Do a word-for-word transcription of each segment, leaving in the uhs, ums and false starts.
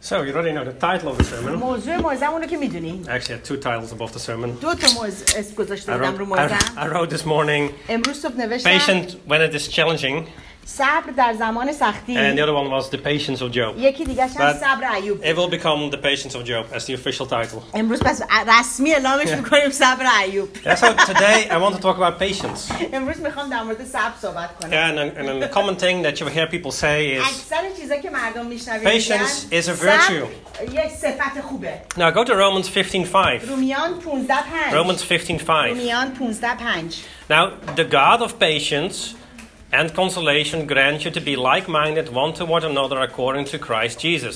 So, you already know the title of the sermon. موضوع موعظه‌مون رو که میدونین. I actually had two titles above the sermon. دو تا موضوع اسم گذاشته I بودم wrote, رو I, موضوعم. I wrote this morning, امروز صبح نوشتم patient when it is challenging, صبر در زمان سختی. and the other one was the patience of Job. یکی دیگه هم But صبر ایوب. It will become the patience of Job as the official title. امروز پس رسمی اعلامش می‌کنیم صبر ایوب. Yeah, so today I want to talk about patience. امروز می‌خوام در مورد صبر صحبت کنم. Yeah, and, a- and a common thing that you hear people say is, اکثر چیزا که مردم میشنوید میگن patience is a virtue. صبر یک صفت خوبه. Now go to Romans fifteen five. رومیان پانزده پنج. Romans fifteen five. رومیان پانزده پنج. Now, the God of patience and consolation grant you to be like-minded one toward another according to Christ Jesus.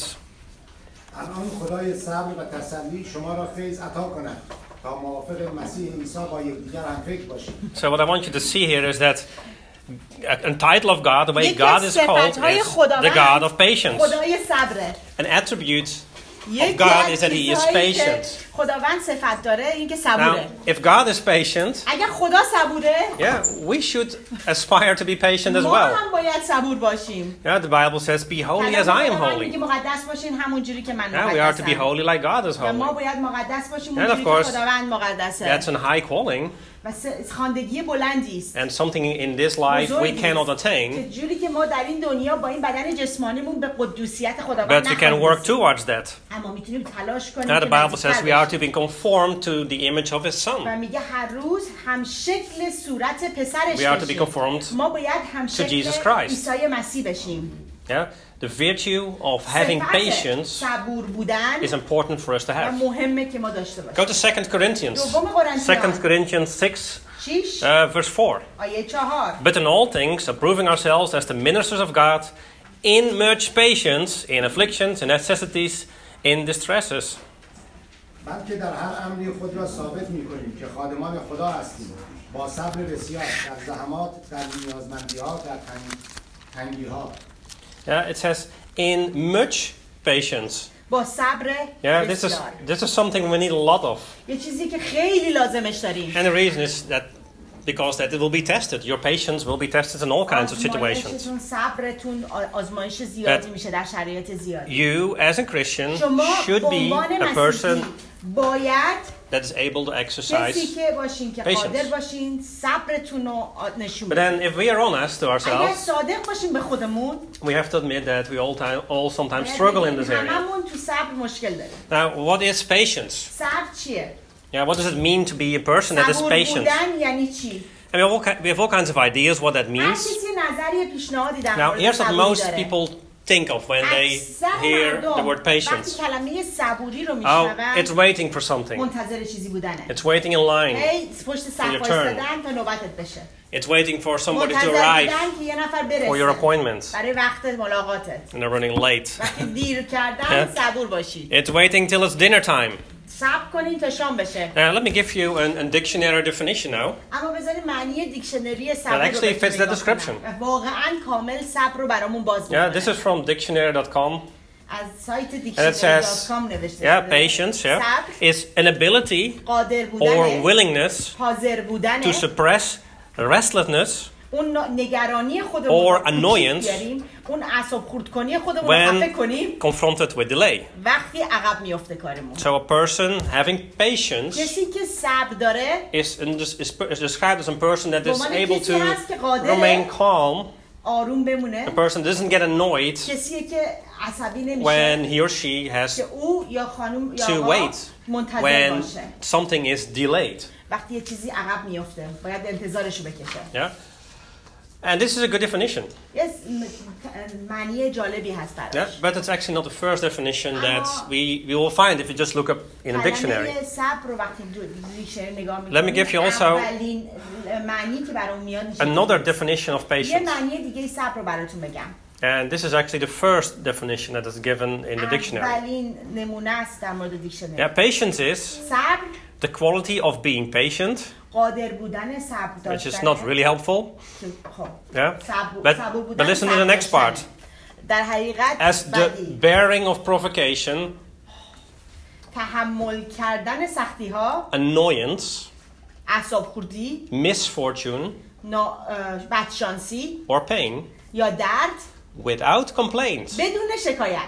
الان خدای صبر و تسلی شما را فیض عطا کند تا موافق مسیح عیسی با یکدیگر هم فکر باشید. So what I want you to see here is that a, a title of God, the way یکی God از is called, صفت‌های is خداوند the God of patience. خدای صبره. An attribute of یکی God از is that He is چیزهایی که patient. خداوند صفت داره این که Now, صبوره. if God is patient, اگر خدا صبوره yeah, we should aspire to be patient as ما well. هم باید صبور باشیم. Yeah, the Bible says, "Be holy as I am خداوند holy." میگه مقدس باشین همون جوری که من Yeah, we are to be مقدسم. holy like God is و ما holy. باید مقدس باشیم And of اونجوری که course, خداوند مقدسه. That's a high calling و س- خواندگی بلندی است. and something in this life we بزرگی cannot است. attain. که جوری که ما در این دنیا با این بدن جسمانیمون به قدوسیت خداوند But we can نخواهیم work رسید. towards that. اما میتونیم تلاش کنیم Now the که Bible نزدیکتر says we are بشیم. to be conformed to the image of His و Son. میگه هر روز هم شکل صورت پسرش We are to be بشیم. conformed ما باید هم to شکل Jesus Christ. عیسی مسیح بشیم. Yeah, the virtue of having صفت patience صبور بودن is important for us to و have. مهمه که ما داشته Go باشیم. to Second Corinthians. دوم قرنتیان Second Corinthians six, شش uh, verse four. آیه چهار. But in all things, approving ourselves as the ministers of God, in much patience, in afflictions, in necessities, in distresses. بلکه در هر امری خود را ثابت می‌کنیم که خادمان خدا هستیم با صبر بسیار در زحمات، در نیازمندی‌ها، در تنگ- تنگی‌ها. Yeah, it says in much patience. با صبر Yeah, this is بسیار. this is something we need a lot of. یه چیزی که خیلی لازمش داریم. And the reason is that because that it will be tested. Your patience will be tested in all kinds of situations. آزمایشتون، صبرتون آ- آزمایش زیادی That میشه در شرایط زیادی. You, as a Christian, شما should به be عنوان a مسیحی person باید that is able to کسی exercise. که باشین که patience. قادر باشین صبرتون رو آ- نشون But بدین. then, if we are honest to اگر ourselves, صادق باشیم به خودمون we have to admit that we all time, all sometimes باید struggle in بگیم this area. هممون تو صبر مشکل داریم. Now, what is patience? صبر چیه؟ Yeah, what does it mean to be a person that is صبور patient? بودن یعنی چی؟ And we have all, ki- we have all kinds of ideas what that هر means. کسی نظری پیشنهادی در Now, مورد here's what صبوری most داره. people think of when they اکثر hear مردم the word وقتی patience. کلمه صبوری رو Oh, میشنون it's waiting for something. منتظر چیزی بودنه. It's waiting in line. هی پشت صف your turn. وایسادن تا نوبتت بشه. It's waiting for somebody to منتظر arrive بودن که یه نفر for your برسه appointment. برای وقت ملاقاتت. And they're running late. وقتی دیر کردن Yeah. صبور باشید. It's waiting till it's dinner time. صبر کنین تا شام بشه. Now, let me give you an, a dictionary definition now. اما بذارید معنی دیکشنری صبر That رو actually بهتون fits the نگاه description. کنم. و واقعا کامل صبر رو برامون باز Yeah, می‌کنه. this is from dictionary dot com. از سایت And it دیکشنری says, دات کام نوشته yeah, شده. patience, yeah, صبر is an ability قادر or بودن willingness حاضر بودن to suppress restlessness اون نگرانی خودمون or annoyance بیاریم، اون اعصاب خورد کنی خودمون رو خفه when کنیم confronted with delay. وقتی عقب میفته کارمون. So a person having patience کسی که صبر داره is, in this, is, is described as a person that به is عنوان able کسی to هست که قادره remain calm. آروم بمونه، A person doesn't get annoyed کسیه که عصبی نمیشه when he or she has که او یا خانم یا to آقا wait منتظر when باشه. something is delayed. وقتی یه چیزی عقب میفته باید انتظارشو بکشه. Yeah? And this is a good definition. یه م- معنی جالبی هست Yeah? براش. But it's actually not the first definition that we, we will find if you just look up in a dictionary. کلمه صبر رو وقتی دو دیکشنری نگاه Let me می‌کنیم give you also اولین معنی که برام میاد میشه Another definition of یه patience. معنی دیگه صبر رو براتون بگم. And this is actually the first definition that is given in the dictionary. اولین نمونه است در مورد دیکشنری. Yeah, patience is صبر the quality of being patient, قادر بودن صبر which is داشتن. not really helpful. خب Yeah? صبر But, صبور but بودن listen to صبر the next داشتن. part. در حقیقت As the بدی bearing of provocation, تحمل کردن سختی ها، annoyance, اعصاب خوردی، misfortune, نا- اه، بدشانسی or pain یا درد without complaint. بدون شکایت.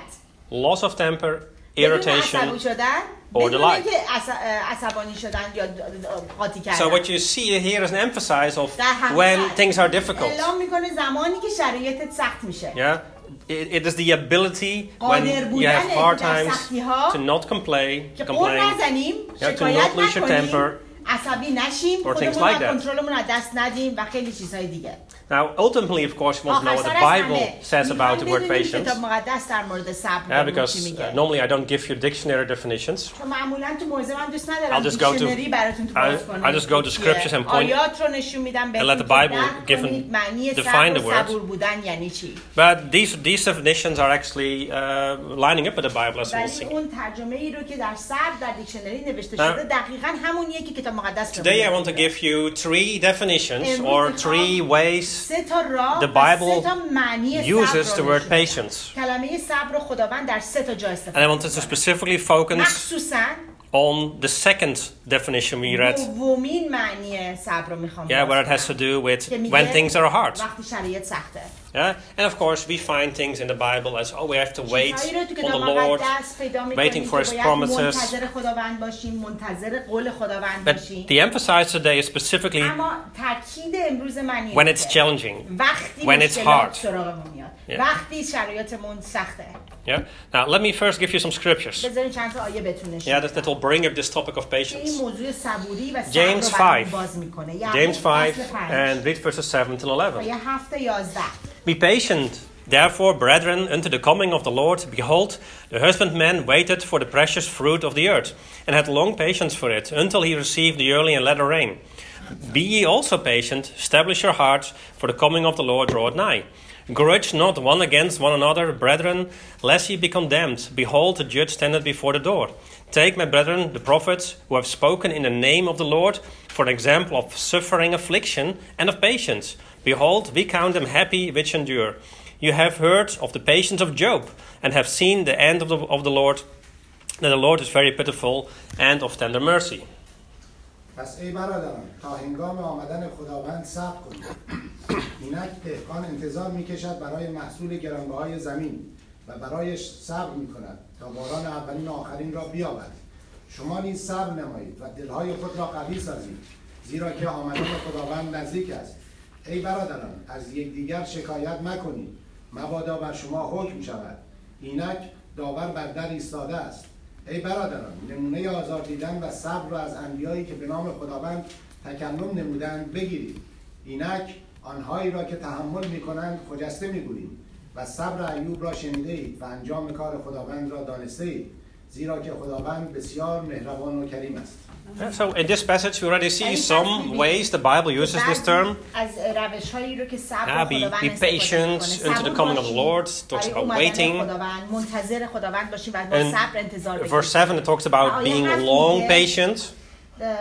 loss of temper, بدون irritation, عصبی شدن or بدون delight. اینکه عص- عصبانی شدن یا قاطی کردن. So what you see here is an emphasis of در حقیقت when things are difficult. اعلام میکنه زمانی که شرایطت سخت میشه. Yeah, it, it is the ability when قادر you have بودن hard در times سختی‌ها to not complain, که قول complain, نزنیم، yeah, to شکایت not lose your نکنیم، temper, عصبی نشیم، or things خودمون like رو that. کنترلمون از دست ندیم و خیلی چیزهای دیگه. Now, ultimately, of course, we want to know what the Bible says about the word patience. کتاب مقدس در مورد صبر Yeah, بهمون چی because میگه. uh, normally I don't give you dictionary definitions. چون معمولا تو موضوع من دوست I'll ندارم just go to- دیکشنری براتون تو باز I- کنم. I just go to scriptures and point- آیات رو نشون میدم and let the بهتون که Bible درک give کنید and معنی define صبر the و word. صبور بودن یعنی چی. But these these definitions are actually uh, lining up with the Bible, as we'll ولی see. اون ترجمه ای رو که در صبر در دیکشنری نوشته Now- شده دقیقاً همونیه که کتاب مقدس Today, I want to give you three definitions or three ways سه تا راه the و Bible سه تا معنی صبر uses the رو word نشون میدن. patience. کلمه صبر رو خداوند در سه تا جا And I استفاده wanted to specifically focus مخصوصاً on the second definition we read. دومین معنی صبر رو میخوام Yeah, where it باز has to do with که میگه when things are hard. وقتی شرایط سخته. Yeah, and of course we find things in the Bible as oh we have to wait چیزهایی رو تو on the کتاب Lord, مقدس پیدا می‌کنیم waiting که for His باید promises. منتظر خداوند باشیم، منتظر قول خداوند But باشیم. the emphasis today is specifically اما تاکید امروز من اینه when it's که challenging. وقتی when it's مشکلات hard. سراغمون میاد، Yeah. وقتی شرایطمون سخته. Yeah. Now let me first give you some scriptures. بذارین چند تا آیه بهتون نشون Yeah, بدم. that, that will bring up this topic of که این patience. موضوع صبوری و صبر James رو برامون five. باز میکنه. یعنی James five فصل پنج. and read verses seven till eleven. آیه هفت تا یازده. Be patient, therefore, brethren, unto the coming of the Lord. Behold, the husbandman waited for the precious fruit of the earth, and had long patience for it, until he received the early and latter rain. Be ye also patient, establish your hearts, for the coming of the Lord draweth nigh. Grudge not one against one another, brethren, lest ye be condemned. Behold, the judge standeth before the door. Take, my brethren, the prophets who have spoken in the name of the Lord, for an example of suffering, affliction, and of patience. Behold, we count them happy which endure. You have heard of the patience of Job, and have seen the end of the, of the Lord, that the Lord is very pitiful and of tender mercy. پس ای برادران تا هنگام آمدن خداوند صبر کنید. اینک دهقان انتظار میکشد برای محصول گرانبهای زمین و برایش صبر میکند تا باران اولین و آخرین را بیابد. شما نیز صبر نمایید و دلهای خود را قوی سازید، زیرا که آمدن خداوند نزدیک است. ای برادران از یکدیگر شکایت مکنید، مبادا بر شما حکم شود. اینک داور بر در ایستاده است. ای برادران نمونه آزار دیدن و صبر را از انبیایی که به نام خداوند تکلم نمودند بگیرید. اینک آنهایی را که تحمل میکنند خجسته میگویید و صبر ایوب را شنیده اید و انجام کار خداوند را دانسته اید، زیرا که خداوند بسیار مهربان و کریم است. So in this passage we already see some ways the Bible uses this term. از روش‌هایی رو که صبر Yeah, be, خداوند be استفاده patient می‌کنه. unto the صبور coming of the باشیم. Lord. It talks برای about اومدن waiting. خداوند منتظر خداوند باشیم و با And صبر انتظار بکشیم. verse seven it talks about being long patient. اه،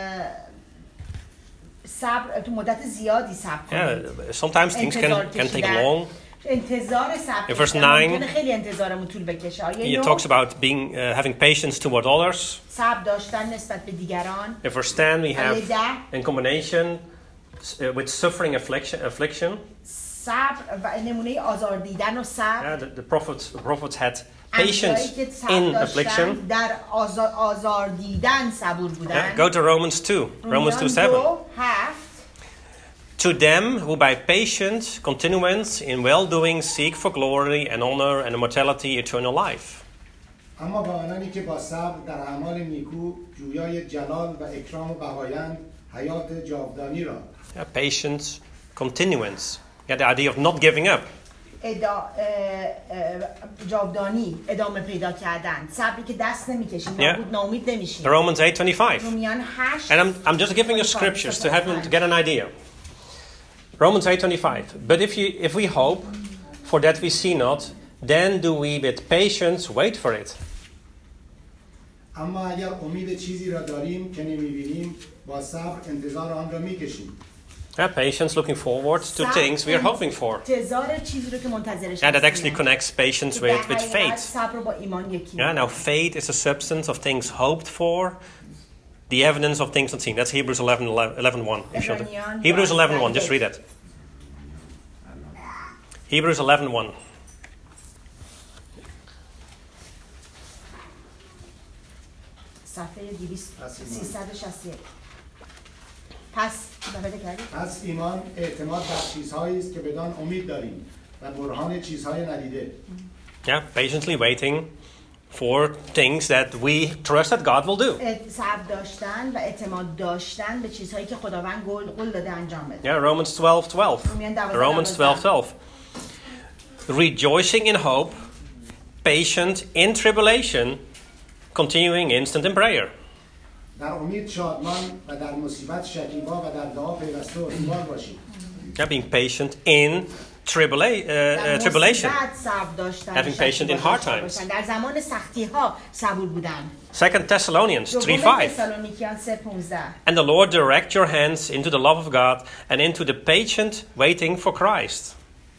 صبر تو مدت زیادی صبر کنید. Yeah, sometimes things انتظار can, can take کشیدن. long. انتظار صبر In verse کشیدن nine, ممکنه خیلی انتظارمون طول بکشه. آیه It نه، talks about being uh, having patience toward others. صبر داشتن نسبت به دیگران. In verse ten we آیه have ده، in combination uh, with suffering affliction. affliction. صبر و نمونه آزار دیدن و صبر. Yeah, the, the prophets the prophets had انبیایی patience که صبر in داشتن affliction. در آزار, آزار دیدن صبور بودن. Yeah, go to Romans two. Romans two seven. دو، هفت. To them who by patient continuance in well-doing seek for glory and honor and immortality, eternal life. اما به آنانی که با صبر در اعمال نیکو جویای جلال و اکرام و بقایند حیات جاودانی را. Yeah, patience, continuance. Yeah, the idea of not giving up. ادا... اه... اه... جاودانی ادامه پیدا کردن، صبری که دست نمیکشیم، Yeah. نابود ناامید نمیشیم. Romans eight twenty-five. رومیان هشت. And I'm, I'm just giving you scriptures to have to get an idea. Romans eight twenty-five. But if you if we hope for that we see not, then do we with patience wait for it. اما اگر امید چیزی را داریم که نمیبینیم با صبر انتظار آن را میکشیم. Yeah, patience, looking forward to things we are hoping for. انتظار چیزی رو که منتظرش Yeah, that هستیم. actually connects patience که در with, with حقیقت faith. صبر با ایمان یکی. Yeah, now faith is a substance of things hoped for, the evidence of things not seen. That's Hebrews eleven, eleven, one. You should- Ebranian Hebrews eleven, one. one. Just read it. Hebrews eleven, one. صفحه دویست پس ایمان. سیصد و شصت و یک. پس بله کردید؟ پس ایمان اعتماد بر چیزهایی است که بدان امید داریم و برهان چیزهای ندیده. Yeah, patiently waiting for things that we trust that God will do. ات- صبر داشتن و اعتماد داشتن به چیزهایی که خداوند قول قول داده انجام بده. Yeah, Romans twelve twelve. رومیان دوازده Romans twelve twelve. Rejoicing in hope, patient in tribulation, continuing instant in prayer. در امید شادمان و در مصیبت شکیبا و در دعا پیوسته و استوار باشید. Yeah, being patient in tribula- uh, در uh, tribulation. مصیبت صبر داشتن، Having patient in hard times. باشن. در زمان سختی ها صبور بودن. Second Thessalonians three دوم five. تسالونیکیان سه پانزده. And the Lord direct your hands into the love of God and into the patient waiting for Christ.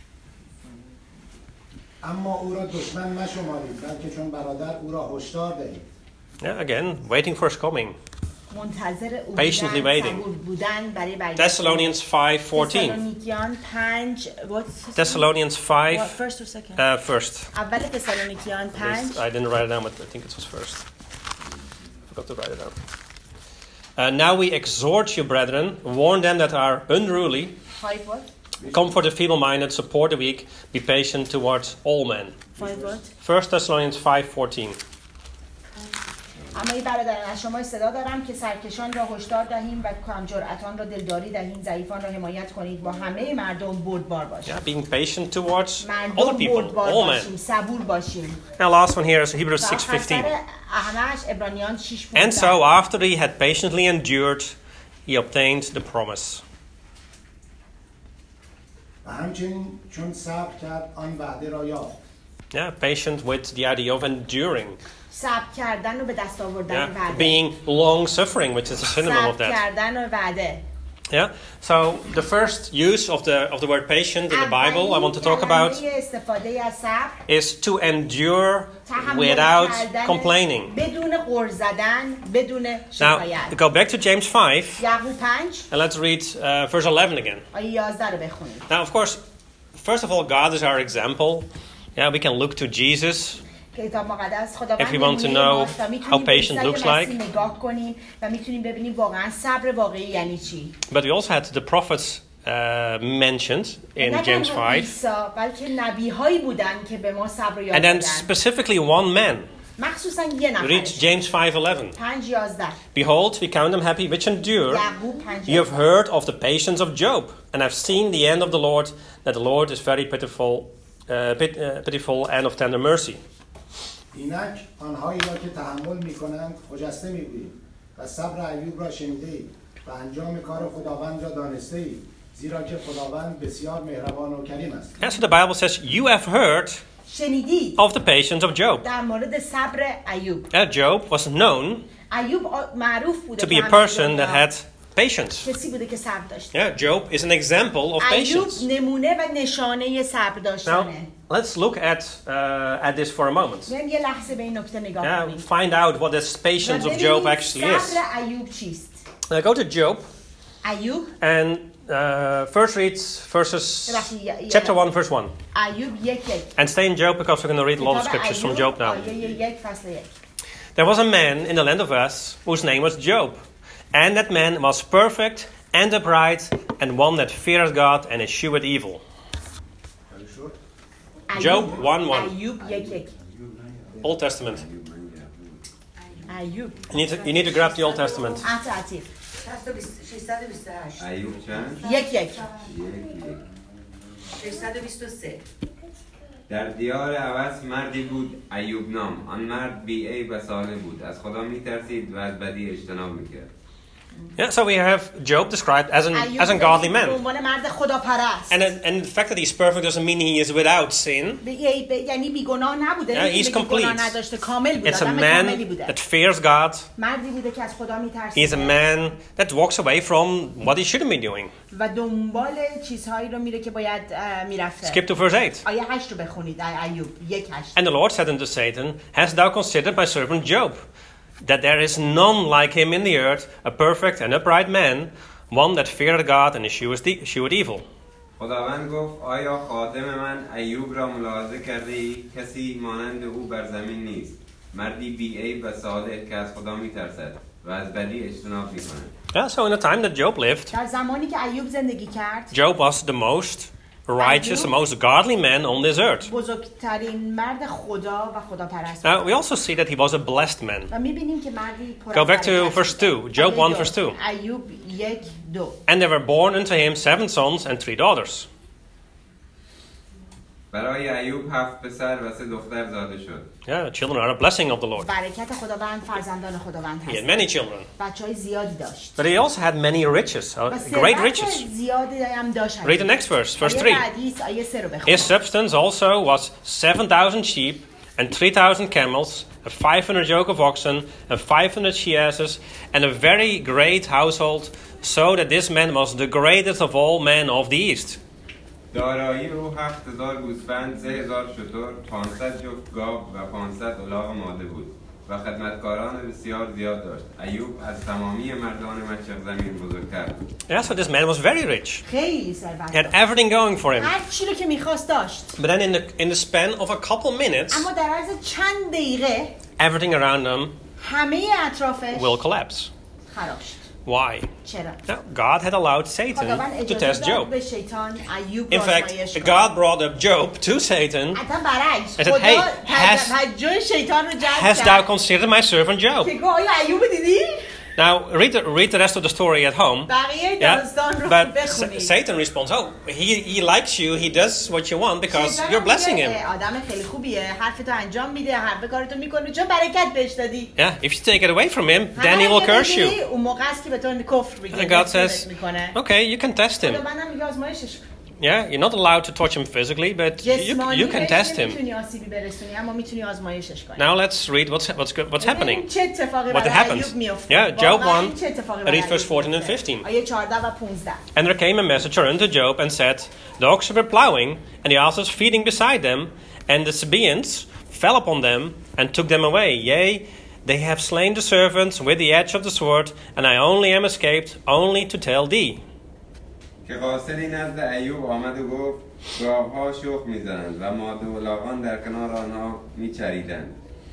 اما او را دشمن مشمارید بلکه چون برادر او را هشدار دهید. Yeah, again, waiting for his coming. منتظر او Patiently بودن، waiting. صبور بودن برای برگشت. Thessalonians five fourteen. تسالونیکیان پنج what's- Thessalonians What, five first or second? uh, first. اول تسالونیکیان پنج I didn't write it down, but I think it was first. Forgot to write it down. Uh, now we exhort you, brethren, warn them that are unruly, five what? comfort the feeble-minded, support the weak, be patient towards all men. five what? First Thessalonians five fourteen. اما ای برادران از شما صدا دارم که سرکشان را هشدار دهیم و کم جرأتان را دلداری دهیم، ضعیفان را حمایت کنید، با همه مردم بردبار باشید. Yeah, being patient towards other مردم people, بردبار all باشیم، men. صبور باشیم. Now, last one here is Hebrews و six fifteen. آخر همش عبرانیان شش And so, after he had patiently endured, he obtained the promise. و همچنین چون صبر کرد آن وعده را یافت. Yeah, patient with the idea of enduring. صبر کردن و به دست آوردن Yeah, وعده. being long suffering, which is a synonym of صبر that. کردن و وعده. Yeah. So the first use of the of the word patient in the Bible I want to talk about اولین استفاده از صبر is to endure تحمل without کردن complaining. بدون غر زدن، بدون Now, شکایت. go back to James five یعقوب پنج and let's read uh, verse eleven again. آیه یازده رو بخونید. Now, of course, first of all, God is our example. Yeah, we can look to Jesus. کتاب مقدس خداوند If you want to نمونه know ماست و میتونیم how به patient عیسی looks مسیح like. نگاه کنیم و میتونیم ببینیم واقعا صبر واقعی یعنی چی. But we also had the prophets uh, mentioned in نه James تنها five. عیسی بلکه نبی‌هایی بودن که به ما صبر یاد And then دادن. specifically one man. مخصوصا یه Read نفر. James five eleven. پنج یازده. Behold, we count them happy which endure. یعقوب پنج. You have heard of the patience of Job, and have seen the end of the Lord, that the Lord is very pitiful, uh, pit, uh, pitiful and of tender mercy. اینک آنهایی را که تحمل می‌کنند خجسته می‌گوییم و صبر ایوب را شنیده‌اید و انجام کار خداوند را دانسته‌اید، زیرا که خداوند بسیار مهربان و کریم است. Yeah, so the Bible says, you have heard شنیدید of the patience of Job. در مورد صبر ایوب. Uh, Job was known ایوب آ- معروف بوده to be که a همه person that دنیا had patience. کسی بوده که صبر داشته. Yeah, Job is an example of ایوب patience. نمونه و نشانه صبر Now, داشتنه. let's look at uh, at this for a moment. بیایم یه لحظه به این نکته نگاه Yeah, کنیم. find out what this و patience of ببینیم Job actually is. صبر ایوب چیست؟ Now, go to Job ایوب and uh, first read verses ببخشید، یه- یه- chapter one, verse one. ایوب یک یک. And stay in Job because we're going to read a lot of کتاب scriptures from ایوب، Job now. آیه یک فصل یک. There was a man in the land of Uz whose name was Job. And that man was perfect and upright and one that feared God and eschewed evil. Job ایوب- one one. ایوب یک یک. Old Testament. ایوب You need to, you need to grab the Old Testament. عطا عطیف ششصد و بیست و هشت ایوب چند؟ یک یک. یک یک. ششصد و بیست و سه در دیار عوض مردی بود ایوب نام. آن مرد بی عیب و صالح بود. از خدا میترسید و از بدی اجتناب میکرد. Yeah, so we have Job described as an ایوب as a godly به man. عنوان مرد خداپرست. And and the fact that he's perfect doesn't mean he is without sin. به- ی- به- یعنی بیگناه نبوده. Yeah, نمی‌گه he's که گناه complete. نداشته، کامل بوده. It's a آدم کاملی man بوده. that fears God. مردی بوده که از خدا He is a میترسه man that walks away from what he shouldn't be doing. و دنبال چیزهایی رو میره که باید اه، میرفته. Skip to verse eight. آیه هشت رو بخونید. ای- ایوب یک هشت. And the Lord said unto Satan, Hast thou considered my servant Job, that there is none like him in the earth, a perfect and upright man, one that feareth God and escheweth the- escheweth evil? خداوند گفت آیا خادم من ایوب را ملاحظه کرده ای؟ کسی مانند او بر زمین نیست. مردی بی‌عیب و صالح که از خدا میترسد و از بدی اجتناب میکنه. Yeah, so in the time that Job lived, در زمانی که ایوب زندگی کرد Job was the most righteous, the most godly man on this earth. بزرگترین مرد خدا و خداپرست Now, بود. we also see that he was a blessed man. و می‌بینیم که مردی پر Go back to از verse برکت two. بود. Job one, ایوب- verse two. ایوب یک دو. And there were born unto him seven sons and three daughters. برای ایوب هفت پسر و سه دختر زاده شد. Yeah, children are a blessing of the Lord. برکت خداوند فرزندان خداوند He had هست. many children. بچهای زیادی داشت. But he also had many riches, و uh, great ثروت riches. زیادی هم داشت. Read the next verse, verse آیه three. بعدی است، آیه سه رو بخون. His substance also was seven thousand sheep and three thousand camels, and five hundred yoke of oxen, and five hundred she-asses, and a very great household, so that this man was the greatest of all men of the east. دارایی او هفت هزار گوسفند، سه هزار شتر، پانصد جفت گاو و پانصد الاغ ماده بود و خدمتکاران بسیار زیاد داشت. ایوب از تمامی مردان مشرق زمین بزرگتر بود. Yeah, so this man was very rich. خیلی He ثروت had داشت. everything going for him. هر چی رو که میخواست داشت. But then in the in the span of a couple minutes, اما در عرض چند دقیقه everything around him همه اطرافش will collapse. خراب شد. Why? چرا؟ Now, God had allowed Satan خداوند to test اجازه داد Job. به شیطان ایوب In رو fact, آزمایش کنه. God brought up Job to Satan. حتی برعکس I said, خدا "Hey, تج- has- توجه شیطان رو جلب Hast thou کرد considered my servant Job? که گفت آیا ایوب دیدی؟ Now, read the, read the rest of the story at home. بقیه Yeah, داستان رو but بخونید. Sa- Satan responds, oh, he, he likes you, he does what you want because شیطان you're blessing میگه، him. آدم خیلی خوبیه، حرفتو انجام میده، حرف کارتو میکنه، چون برکت بهش دادی. Yeah, if you take it away from him, then he همه will اگه curse بگیری، you. اون موقع است که به تو کفر میگه. And God says, میکنه. okay, you can test him. خداوندم میگه آزمایشش کن. Yeah, you're not allowed to touch him physically, but you, جسمانی you can بهش test him. نمیتونی آسیبی برسونی، اما میتونی آزمایشش کنی. Now let's read what's, what's, go- what's happening. ببینیم چه اتفاقی What برای happens. ایوب میفته. Yeah, Job واقعاً one, چه اتفاقی read برای verse ایوب fourteen and میفته. fifteen. آیه چهارده و پانزده. And there came a messenger unto Job and said, The oxen were plowing, and the asses feeding beside them, and the Sabaeans fell upon them and took them away. Yea, they have slain the servants with the edge of the sword, and I only am escaped, only to tell thee. که قاصدی نزد ایوب آمد و گفت گاوها شخم میزنند و ماده و لاغان در کنار آنها میچریدند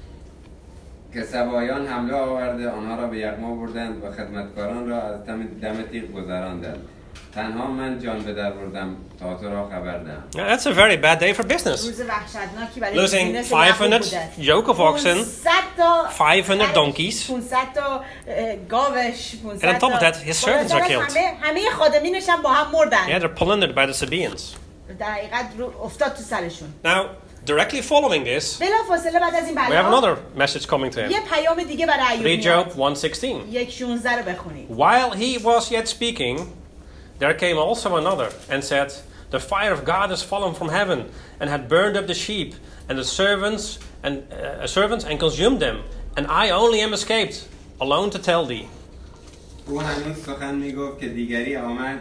که سبایان حمله آورده آنها را به یغما بردند و خدمتکاران را از دم دم تیغ گذراندند. تنها من جان به در بردم تا تو را خبر دهم. Now, that's a very bad day for business. روز وحشتناکی برای Losing بیزینس five یعقوب hundred بوده. yoke of oxen, پانصد تا five hundred donkeys, پانصد تا اه، گاوش، پانصد And on top of تا- that, his servants are killed. همه همه خادمینش هم با هم مردن. yeah, they're plundered by the Sabaeans. در حقیقت رو افتاد تو سرشون. Now, directly following this, بلافاصله بعد از این we have بلا another message coming to him. یه پیام دیگه برای ایوب Read میاد. Job one sixteen. یک شانزده رو بخونید. While he was yet speaking, there came also another and said, The fire of God is fallen from heaven and had burned up the sheep and the servants and uh, servants and consumed them, and I only am escaped, alone to tell thee. او هنوز سخن میگفت که دیگری آمد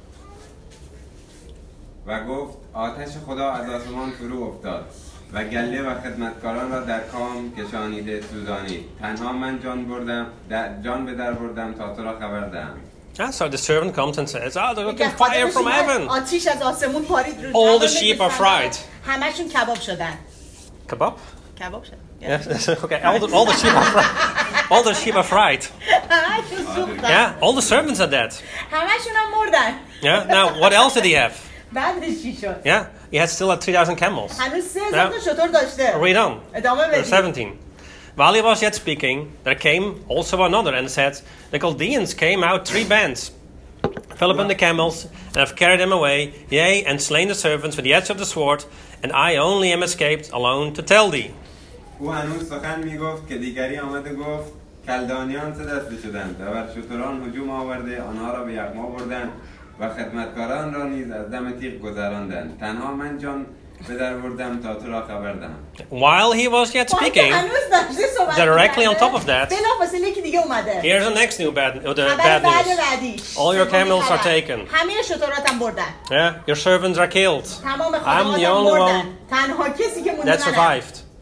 و گفت آتش خدا از آسمان فرو افتاد و گله و خدمتکاران را در کام کشانیده سوزانید. تنها من جان بردم در جان به در بردم تا تو را خبر دهم. Ah, so the servant comes and says, Oh, there میگه came fire خادمش from اومد، heaven. آتیش از آسمون پارید رو All the زمین sheep are بسنده. fried. همشون کباب شدن. Kebab? کباب شدن. Yes, okay. All the, all the sheep are fried. All the sheep are fried. همشون سوختن. Yeah, all the servants are dead. همشون هم مردن. Yeah. Now, what else did he have? بعدش چی شد؟ Yeah, he had still had three thousand camels. هنوز سه هزار تا شتر داشته. Read on. ادامه Verse بدید. seventeen. While he was yet speaking, there came also another and said, The Chaldeans came out three bands, fell upon the camels, and have carried them away, yea, and slain the servants with the edge of the sword, and I only am escaped alone to tell thee. او هنوز سخن میگفت که دیگری آمد و گفت کلدانیان سه دسته شدند و بر شتران هجوم آورده آنها را به یغما بردند و خدمتکاران را نیز از دم تیغ گذراندند. تنها من جان به در بردم تا تو را خبر دهم. While he was yet speaking, هنوز داشته صحبت directly on می‌کرده. top of that, بلافاصله یکی دیگه اومده. here's the next new bad, uh, the خبر bad بعد news. بعدیش. All your سومین camels are خبر. taken. همه شتراتم بردن. Yeah, your servants are killed. تمام I'm the خدماتم only بردن. one تنها کسی که مونده that منم. survived.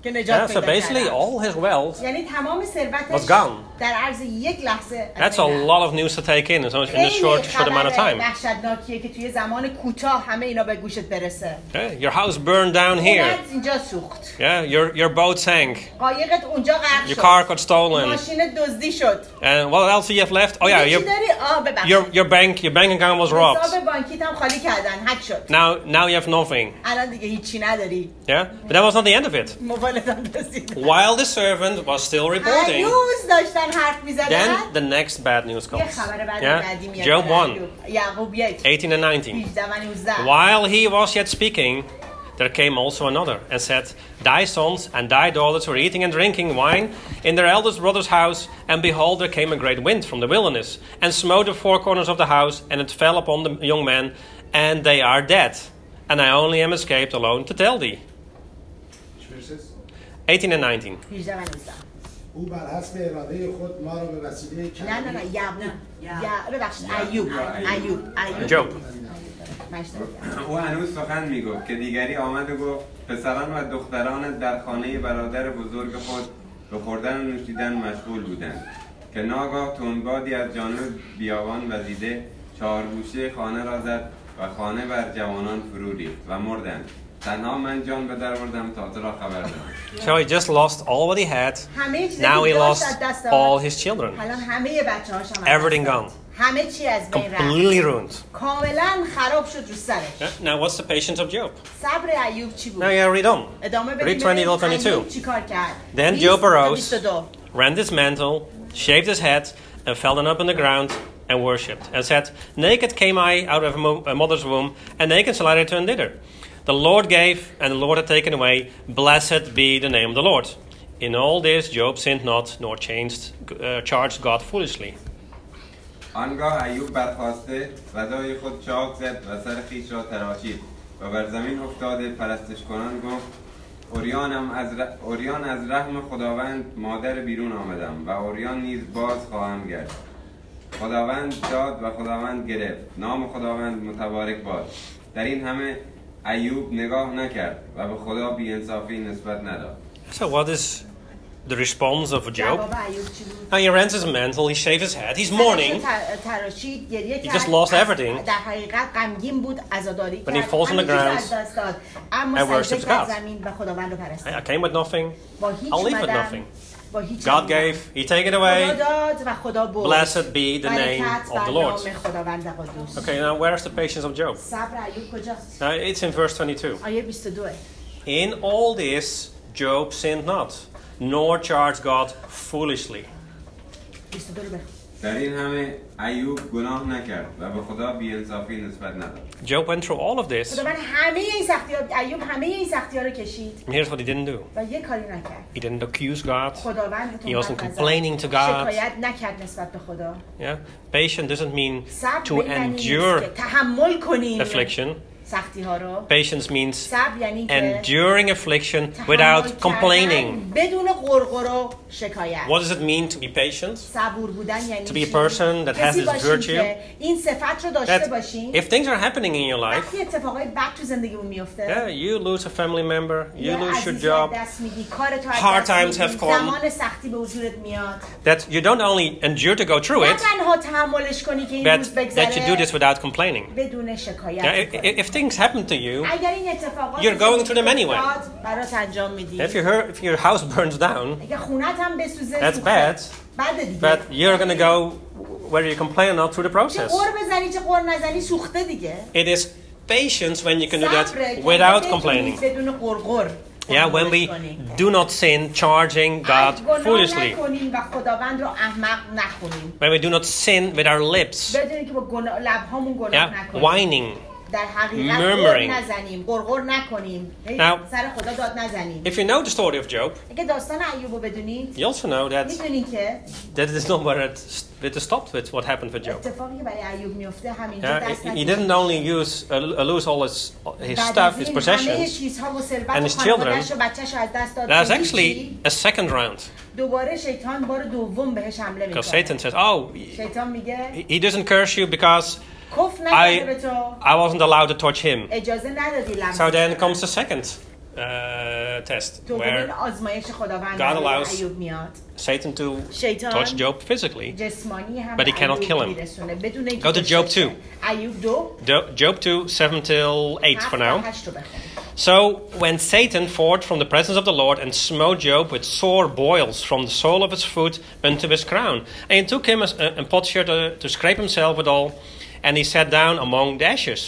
که نجات Yeah, so پیدا basically کردم. all his wealth, یعنی تمام was ثروتش gone. در عرض یک لحظه That's a lot of news to take in in so- in a short, short amount of time. وحشتناکیه که توی زمان کوتاه همه اینا به گوشت برسه. Yeah, your house burned down here. خونت اینجا سوخت. Yeah, your, your boat sank. قایقت اونجا غرق Your شد. car got stolen. ماشینت دزدی شد. And what else do you have left? Oh yeah, چی your, داری؟ آه ببخشید. your, your bank your bank account was robbed. حساب بانکیت هم خالی کردن، هک شد. Now now you have nothing. الان دیگه هیچی نداری. Yeah, but that was not the end of it. موبایلت هم دزدید. While the servant was still reporting, هنوز داشتن حرف می‌زدن. then the next bad news یه comes. خبر بعد Yeah, بعدی میاد. Job one, یعقوب یک. eighteen and nineteen. هجده و نوزده. While he was yet speaking, there came also another and said, Thy sons and thy daughters were eating and drinking wine in their eldest brother's house, and behold, there came a great wind from the wilderness, and smote the four corners of the house, and it fell upon the young men, and they are dead. And I only am escaped alone to tell thee. eighteen and nineteen. هجده و نوزده. او بر حسب اراده خود ما را به وسیله نه نه نه یعقوب. یا ببخشید ایوب. ایوب. ایوب. Job. او هنوز سخن میگفت که دیگری آمد و گفت پسران و دخترانت در خانه برادر بزرگ خود به خوردن و نوشیدن مشغول بودند که ناگاه تندبادی از جانب بیابان وزیده چهارگوشه خانه را زد و خانه بر جوانان فرو ریخت و مردند. تنها من جان به در بردم تا تو را خبر دهم. So he just lost all what he had. همه چیزی Now he که داشت lost از دست داد. all his children. الان همه بچه‌هاش هم از Everything دست داد. gone. همه چی از بین رفت. Completely ruined. کاملا خراب شد رو سرش. Yeah, Now what's the patience of Job? صبر ایوب چی بود؟ Now you read on. ادامه Read بدیم twenty ببینیم till twenty-two. ایوب چی کار کرد. Then بیست Job تا arose, بیست و دو. rent his mantle, shaved his head, and fell down upon the ground and worshipped, and said, Naked came I out of a mo- a mother's womb, and naked shall I return thither. The Lord gave, and the Lord had taken away. Blessed be the name of the Lord. In all this Job sinned not, nor changed, uh, charged God foolishly. آنگاه ایوب برخاسته و دای خود چاک زد و سر خویش را تراشید و بر زمین افتاده پرستش کنان گفت اوریانم از ر... اوریان از رحم خداوند مادر بیرون آمدم و اوریان نیز باز خواهم گشت. خداوند داد و خداوند گرفت، نام خداوند متبارک باد. در این همه ایوب نگاه نکرد و به خدا بی‌انصافی نسبت نداد. So what is the response of Job? جواب ایوب چی بود؟ Now he rents his mantle, he shaved his head, he's mourning. سرش تراشید، گریه He کرد. just lost everything. در حقیقت غمگین بود، عزاداری But he کرد. falls on the همه چیز ground از دست داد. اما and سجده worships کرد God. زمین و خداوند رو پرستید. I came with nothing, با هیچ I'll leave with اومدم، nothing. با هیچ God اومدم. gave, he take it خدا away. داد و خدا برد. Blessed be the name برکت of the بر Lord. نام خداوند قدوس. Okay, now where's the patience of Job? صبر ایوب کجاست؟ Now it's in verse twenty-two. آیه بیست و دو. In all this, Job sinned not, nor charged God foolishly. بیست و دو رو بخون. در این همه ایوب گناه نکرد و به خدا بی‌انصافی نسبت نداد. Job went through all of this, خداوند همه این سختی‌ها، ایوب همه این سختی‌ها رو کشید and here's what he didn't do. و یه کاری نکرد. He didn't accuse God. خداوند He wasn't تهمت نزد. complaining to God. شکایت نکرد نسبت به خدا. Yeah, patient doesn't mean صبر to به این معنی نیست endure که تحمل کنیم affliction. سختی ها رو. Patience means صبر یعنی که enduring affliction تحمل without کردن complaining. بدون غرغر و شکایت. What does it mean to be patient? صبور بودن یعنی To be a چی؟ person that has کسی this باشیم virtue. که این صفت رو داشته That باشیم. if things are happening in your life, وقتی اتفاقای بد تو زندگیمون میفته، yeah, you lose a family member, you یا lose your عزیزی از job, دست میدی، کارت رو hard از دست times میدی، have come. زمان سختی به وجودت میاد. that you don't only endure to go through نه it, تنها تحملش کنی که این but روز that you do بگذره this without complaining. بدون شکایت Yeah, کنی. if, if things happen to you, اگر این اتفاقات you're going through them anyway. برات انجام میدی. if, you heard, if your house burns down, اگه خونت هم بسوزه that's سوخته. bad, بده دیگه. but you're going to go whether you complain or not through the چه process. قور بزنی چه قور نزنی سوخته دیگه. It is patience when you can do that صبره که without بتونی complaining. بدون قرقر. Yeah, when we do not sin, charging God foolishly. نکنیم و خداوند رو احمق نخونیم. When we do not sin with our lips, بدونیم که با گناه لبهامون گناه yeah, نکنیم. whining. در حقیقت murmuring. قر نزنیم، قرقر نکنیم. Now, سر خدا داد نزنیم. If you know the story of Job, اگه داستان ایوب رو بدونید، you also know that میدونید که that is not where it, it stopped with what happened for Job. اتفاقی که برای ایوب میفته همینجا Yeah, دست he, he نکشید. didn't only use uh, lose all his his بعد stuff, از his این همه possessions. چیزها و ثروت and و his children. خانواده‌اش و بچه‌ش رو از دست داد. There's که actually هیچی. a second round دوباره شیطان بار دوم بهش حمله because میکنه. Satan says, "Oh, شیطان میگه he doesn't curse you because کف I نکرده به تو، I wasn't allowed to touch him." اجازه ندادی لمس So then کنی. comes the second uh, test دومین where آزمایش خداوند God در allows ایوب میاد. Satan to شیطان touch Job physically. جسمانی هم But he به cannot ایوب kill him. میرسونه بدون اینکه Go to Job کشته two. شه. ایوب دو Do- Job two, seven till eight for هفت now. تا هشت رو بخونید. So when Satan forth from the presence of the Lord and smote Job with sore boils from the sole of his foot unto his crown, and he took him a, a potsherd to, to scrape himself withal, and he sat down among the ashes.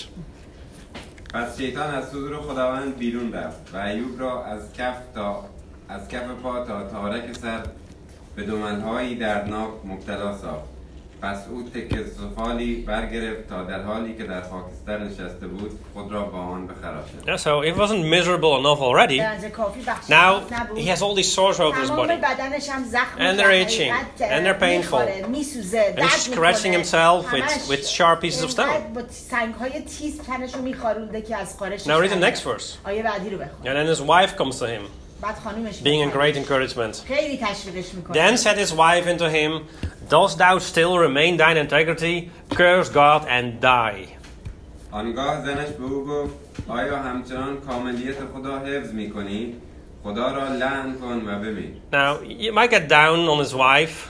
پس شیطان از حضور خداوند بیرون رفت و ایوب را از کف تا از کف پا تا تارک سر به دمن‌هایی دردناک مبتلا ساخت. پس او تکه سفالی برگرفت تا در حالی که در خاکستر نشسته بود خود را با آن بخراشد. Yeah, so it wasn't miserable enough already. به اندازه کافی بخشش Now نبود. he has all these sores over his تمام body. بدنش هم زخم And و they're حقیقت، itching. اه، And they're painful. می‌خوره، می‌سوزه، And درد he's scratching می‌کنه. himself with, همش with sharp pieces of stone. اینقدر با سنگ‌های تیز تنشو می‌خارونده که از خارش Now read the نمی‌کنه. next verse. آیه بعدی رو بخون. And then his wife comes to him, بعد خانومش being a می‌کنه. great encouragement. خیلی تشویقش می‌کنه. Then said his wife unto him, Dost thou still remain thine integrity? Curse God and die. آنگاه زنش به او گفت آیا همچنان کاملیت خدا حفظ می‌کنی؟ خدا را لعن کن و بمیر. Now, you might get down on his wife.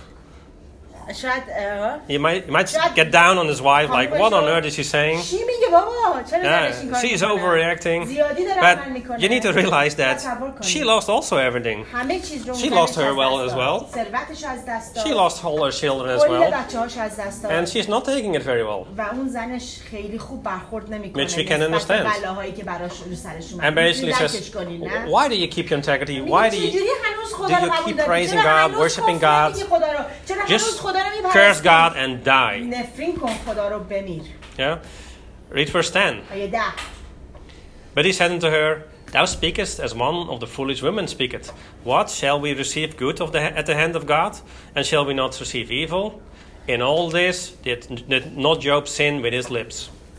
شاید اه، You might, you might get down on his wife, like, what on earth is she saying? چی میگه بابا؟ چرا زنش این Yeah, کارو she's می‌کنه؟ overreacting. زیادی داره عمل But می‌کنه. you need to realize that تصور کنید. she lost also everything. همه چیز رو She اون lost زنش her از well دست as داد. well. ثروتش از دست داد. She lost all her children as کل well. بچه‌هاش از دست داد. And she's not taking it very well. و اون زنش خیلی خوب برخورد نمی‌کنه. Which we can نسبت به understand. بلاهایی که براش رو سرش اومد. And basically می‌تونی says, درکش کنی، نه؟ why do you keep your integrity? میگه Why do you چجوری هنوز خدا do رو you قبول keep داری؟ praising چرا God, هنوز worshiping کفر God? میگی خدا رو؟ چرا هنوز just خدا رو curse می‌پرستی؟ God and die? نفرین کن خدا رو بمیر. Yeah? Read verse ten. آیه ده. But he said unto her, Thou speakest as one of the foolish women speaketh. What, shall we receive good of the, at the hand of God? And shall we not receive evil? In all this did, did not Job sin with his lips.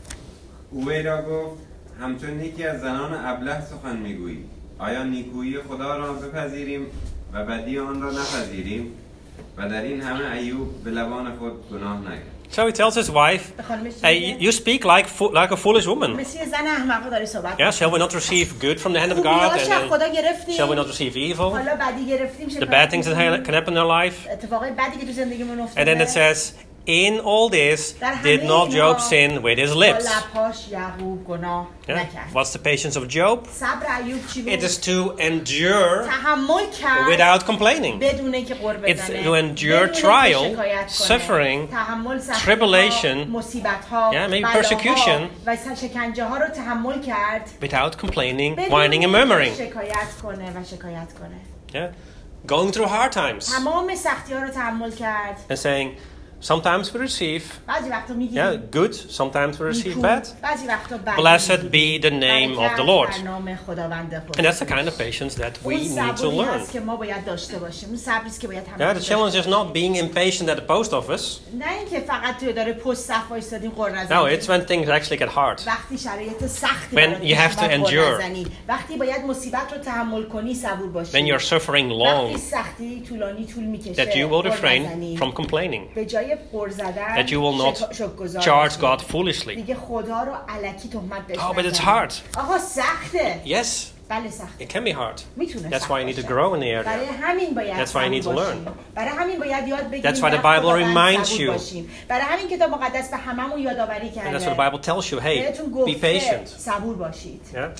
او وی را گفت همچون یکی از زنان ابله سخن میگویی. آیا نیکویی خدا را بپذیریم و بدی آن را نپذیریم؟ و در این همه ایوب به لبان خود گناه نکرد. So he tells his wife, hey, you speak like, fo- like a foolish woman. مثل زن احمق داری صحبت Yeah, shall we not receive good from the hand of God? خوبی‌هاش از And خدا then, گرفتیم. shall we not receive evil? حالا بدی گرفتیم. The bad things that ha- can happen in our life? اتفاقای بدی که تو زندگیمون And افتاده. then it says, In all this did not Job sin with his با lips. لب‌هاش یعقوب گناه Yeah. نکرد. What's the patience of Job? صبر ایوب چی بود؟ It is to endure تحمل کرد without complaining. بدون اینکه قر It's بزنه. to endure بدون اینکه trial, شکایت کنه. suffering, تحمل سختی‌ها، tribulation, مصیبت‌ها، yeah, maybe بلاها persecution. و شکنجه‌ها رو تحمل کرد Without complaining, بدون whining and اینکه murmuring. شکایت کنه و شکایت کنه. Yeah? Going through hard times تمام سختی‌ها رو تحمل کرد. and saying, sometimes we receive بعضی وقتا میگیم yeah, good, sometimes we receive نیکو، bad. بعضی وقتا بد. Blessed be the name of the Lord. برکت بر نام خداوند خود. And that's the kind of patience that we اون need to صبری learn. هست که ما باید داشته باشیم. اون صبری است که باید Yeah, همه the داشته challenge is not being impatient at the post office. نه اینکه فقط توی داره پست صف وایسادیم قر No, نزنیم. it's when things actually get hard. وقتی شرایط سختی When برات you have پیش اومد، to قر endure. نزنی. وقتی باید مصیبت رو تحمل کنی صبور باشی. When you're suffering وقتی long, سختی طولانی طول میکشه that you will قر refrain نزنی. from complaining. به جای قر زدن That you will not شک- شکرگزار charge باشی. God foolishly. دیگه خدا رو الکی تهمت بهش Oh, but it's نزنی. hard. آقا سخته. Yes, بله سخته. it can be hard. میتونه That's سخت why you need to باشه. grow in the برای area. همین باید That's why you need to صبور learn. باشیم. برای همین باید یاد بگیریم. That's why the در Bible خداوند reminds صبور you. باشیم. برای همین کتاب مقدس به هممون یادآوری And کرده. that's what the Bible tells you. Hey, بهتون be گفته patient. صبور باشید. Yeah.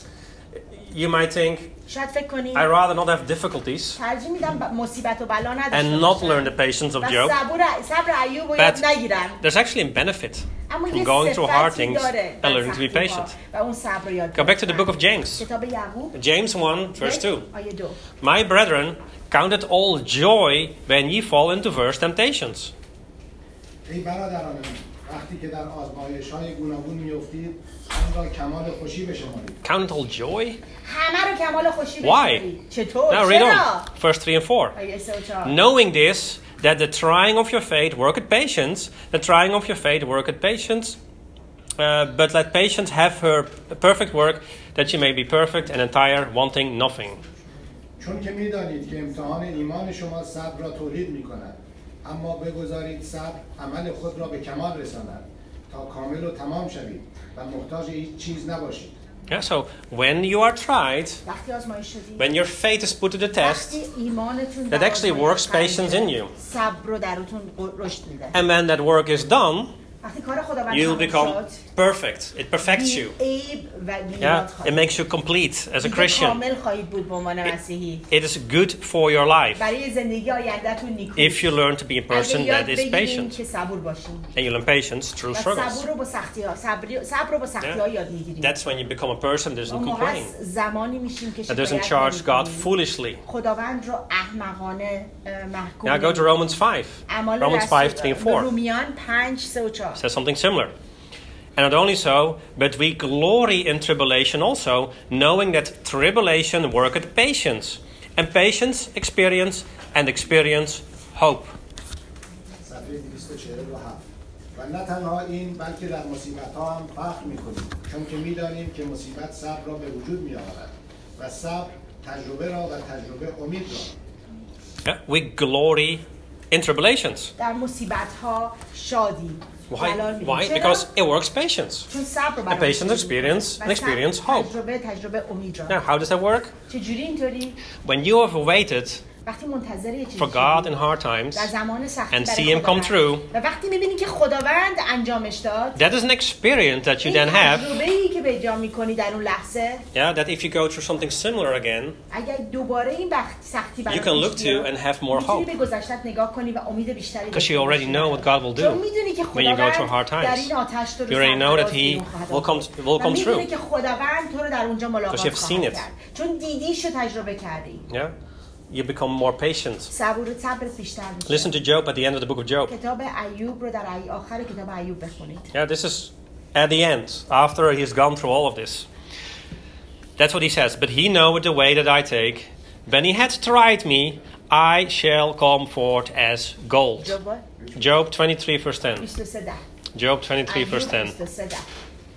You might think, شاید فکر کنید I'd rather not have difficulties ترجیح میدم ب- مصیبت و بلا نداشته and not باشم. learn the patience of و Job. صبر صبر ایوب رو یاد But نگیرم. there's actually a benefit اما from یه going through hard صفتی things داره and در learning to be سختی‌ها patient. و اون صبر رو یاد Go back to the book of گرفتن. James. کتاب یعقوب James one, verse two. آیه دو. My brethren, count it all joy when ye fall into diverse temptations. ای برادران من، وقتی که در آزمایش‌های گوناگون می‌افتید آن را کمال خوشی بشمارید. Count it all joy? همه رو کمال خوشی Why? بشمارید. چطور؟ Now read چرا؟ on. Verse three and four. آیه سه و چهار. Knowing this, that the trying of your faith worketh patience, the trying of your faith worketh patience, uh, but let patience have her perfect work, that she may be perfect and entire, wanting nothing. چون که می‌دانید که امتحان ایمان شما صبر را تولید می‌کند، اما بگذارید صبر عمل خود را به کمال رساند تا کامل و تمام شوید و محتاج هیچ چیز نباشید. Yeah, so when you are tried, وقتی آزمایش شدید، when your faith is put to the test, وقتی ایمانتون that در actually آزمایش works قرار patience می‌گیره، in you. صبر رو درتون رشد میده. And when that work is done, وقتی کار خداوند you'll تموم become شد، perfect. It perfects you. عیب و Yeah, میلاد it خواهید. makes you complete as a دیگه Christian. کامل خواهید بود به عنوان مسیحی. It is good for your life برای زندگی آیندهتون نیکو. if you learn to be a person اگه یاد that is بگیرین patient. که صبور باشین. And you learn patience through و struggles. صبر رو با سختی‌ها، صبر صبر رو با سختی‌ها یاد می‌گیریم. That's when you become a person that doesn't اون موقع complain, زمانی میشیم که that doesn't شکایت charge God نمی‌کنیم. foolishly. خداوند رو احمقانه اه، محکوم Now go to نمی‌کنیم. Romans five. اعمال Romans رسول- five, three and four. رومیان پنج سه و چهار. Says something similar. And not only so, but we glory in tribulation also, knowing that tribulation worketh patience, and patience experience, and experience hope. صفحه دویست و چهل و هفت. و نه تنها این بلکه در مصیبت ها هم فخر میکنیم، چون که میدانیم که مصیبت صبر را به وجود می آورد و صبر تجربه را و تجربه امید را. Yeah, we glory in tribulations. در مصیبت ها شادی. Why? جلال می‌دیم. Why? چرا؟ Because it works patience. چون صبر رو And patience experience, and experience hope. تجربه تجربه امید را. Now, how does that work? چجوری اینطوری؟ When you have waited وقتی منتظر یه چیزی for God in شدی، hard times, در زمان سختی and برای see him come خداوند، through, و وقتی می‌بینی که خداوند انجامش داد، that is an experience that you این then have. تجربه‌ای که به جا می‌کنی در اون لحظه، Yeah, that if you go through something similar again, اگر دوباره این وقت سختی برات you can look پیش to بیاد، and have more می‌تونی hope. به گذشته‌ت نگاه کنی و امید بیشتری Because داشته you already باشی. know what God will چون do. می‌دونی که when you go through hard خداوند در times. این آتش تو رو You already know that سرفراز he بیرون خواهد will come- آورد. will و come می‌دونی through. که خداوند تو رو در اونجا Because ملاقات you have seen خواهد it. کرد. چون دیدیش رو تجربه کردی. Yeah, you become more patient. صبور صبرت بیشتر میشه. Listen to Job at the end of the book of Job. کتاب ایوب رو در ای- آخر کتاب ایوب بخونید. Yeah, this is at the end, after he's gone through all of this. That's what he says. But he knoweth the way that I take. When he hath tried me, I shall come forth as gold. جواب Job twenty-three verse ten. بیست و سه ده. Job twenty-three verse ten. بیست و سه ده.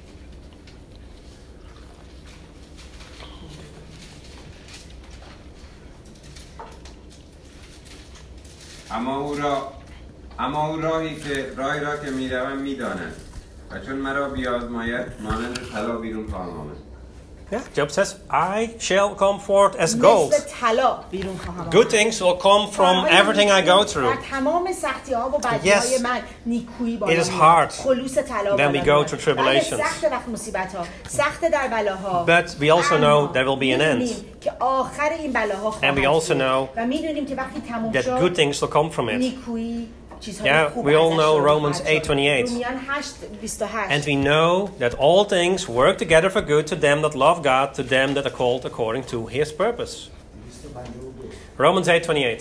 اما او را اما او راهی که راهی را که میروم میداند و چون مرا بیازماید مانند طلا بیرون خواهم آمد. Yeah, Job says, I shall come forth as gold. مثل طلا بیرون خواهم آمد. Good things will come from everything I go through. در تمام سختی ها و بدی های Yes. من نیکویی بالا It is میاد. hard خلوص طلا when we بالا go میاد. through tribulations. بله، سخت وقت مصیبت ها، سخت در بلاها. But we also اما know there will be an end. می‌دونیم که آخر این بلاها خواهد And we also بود. know و میدونیم که وقتی تموم That شد good things will come from it. نیکویی چیزهای Yeah, خوب we all ازش know شروع Romans خواهد eight شد. twenty-eight. رومیان هشت بیست و هشت. And we know that all things work together for good to them that love God, to them that are called according to his purpose. دویست و پنجاه و دو. Romans eight twenty-eight.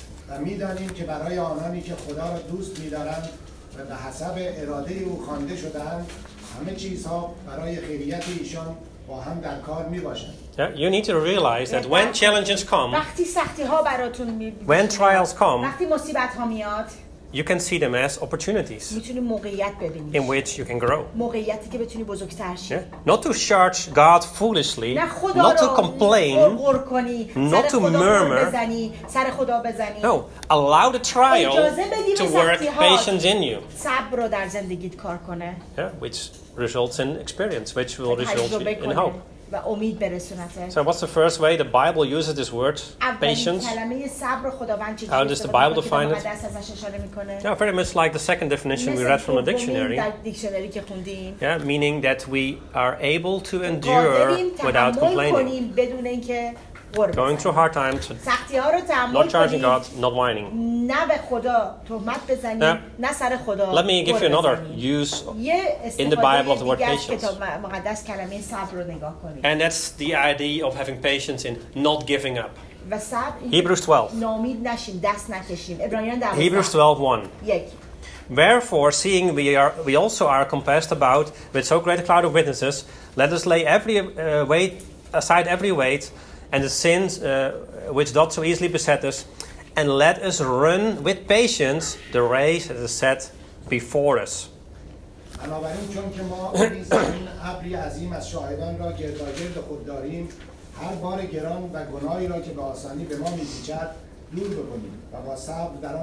و می‌دانیم که برای آنانی که خدا را دوست می‌دارند و به حسب اراده او خوانده شده‌اند همه چیزها برای خیریت ایشان با هم در کار میباشند. Yeah, you need to realize that when challenges come, وقتی سختی ها براتون می when trials come, وقتی مصیبت ها میاد you can see them as opportunities میتونی موقعیت in ببینی، which you can grow. موقعیتی که بتونی بزرگتر شی. Yeah? Not to charge God foolishly, نه خدا not to رو complain, غرغر کنی، not سر to خدا murmur. بزنی، سر خدا بزنی. no, allow the trial اجازه بدی to به work سختی‌هات patience in you, صبر رو در زندگیت کار کنه، yeah, which results in experience, which will result تجربه in کنه hope. و امید برسونته. So what's the first way the Bible uses this word, اولین patience? کلمه صبر خداوند چجوری How does the استفاده Bible می‌کنه؟ define it? کتاب مقدس ازش اشاره می‌کنه. Yeah, very much like the second definition we مثل read from the دومین dictionary. در دیکشنری که خوندیم. Yeah, meaning that we are able to endure قادریم without تحمل complaining. کنیم بدون اینکه غر Going through بزنیم. hard times, سختی ها رو تحمل not charging کنیم، God, not whining. نه به خدا تهمت بزنیم، Yeah. نه سر خدا Let me give غر you another بزنیم. use, یه in the Bible of the استفاده word دیگه از patience. کتاب مقدس کلمه صبر رو نگاه کنیم. and that's the idea of having patience in not giving up. و صبر این Hebrews twelve. ناامید نشیم، دست نکشیم. ابراهیمیان Hebrews دوازده twelve one. یک. Wherefore, seeing we are, we also are compassed about with so great a cloud of witnesses, let us lay every uh, weight aside every weight and the sins uh, which doth so easily beset us, and let us run with patience the race that is set before us. بنابراین چون که ما این زمین ابری عظیم از شاهدان را گرداگرد خود داریم، هر بار گران و گناهی را که به آسانی به ما می‌پیچد دور بکنیم و با صبر در آن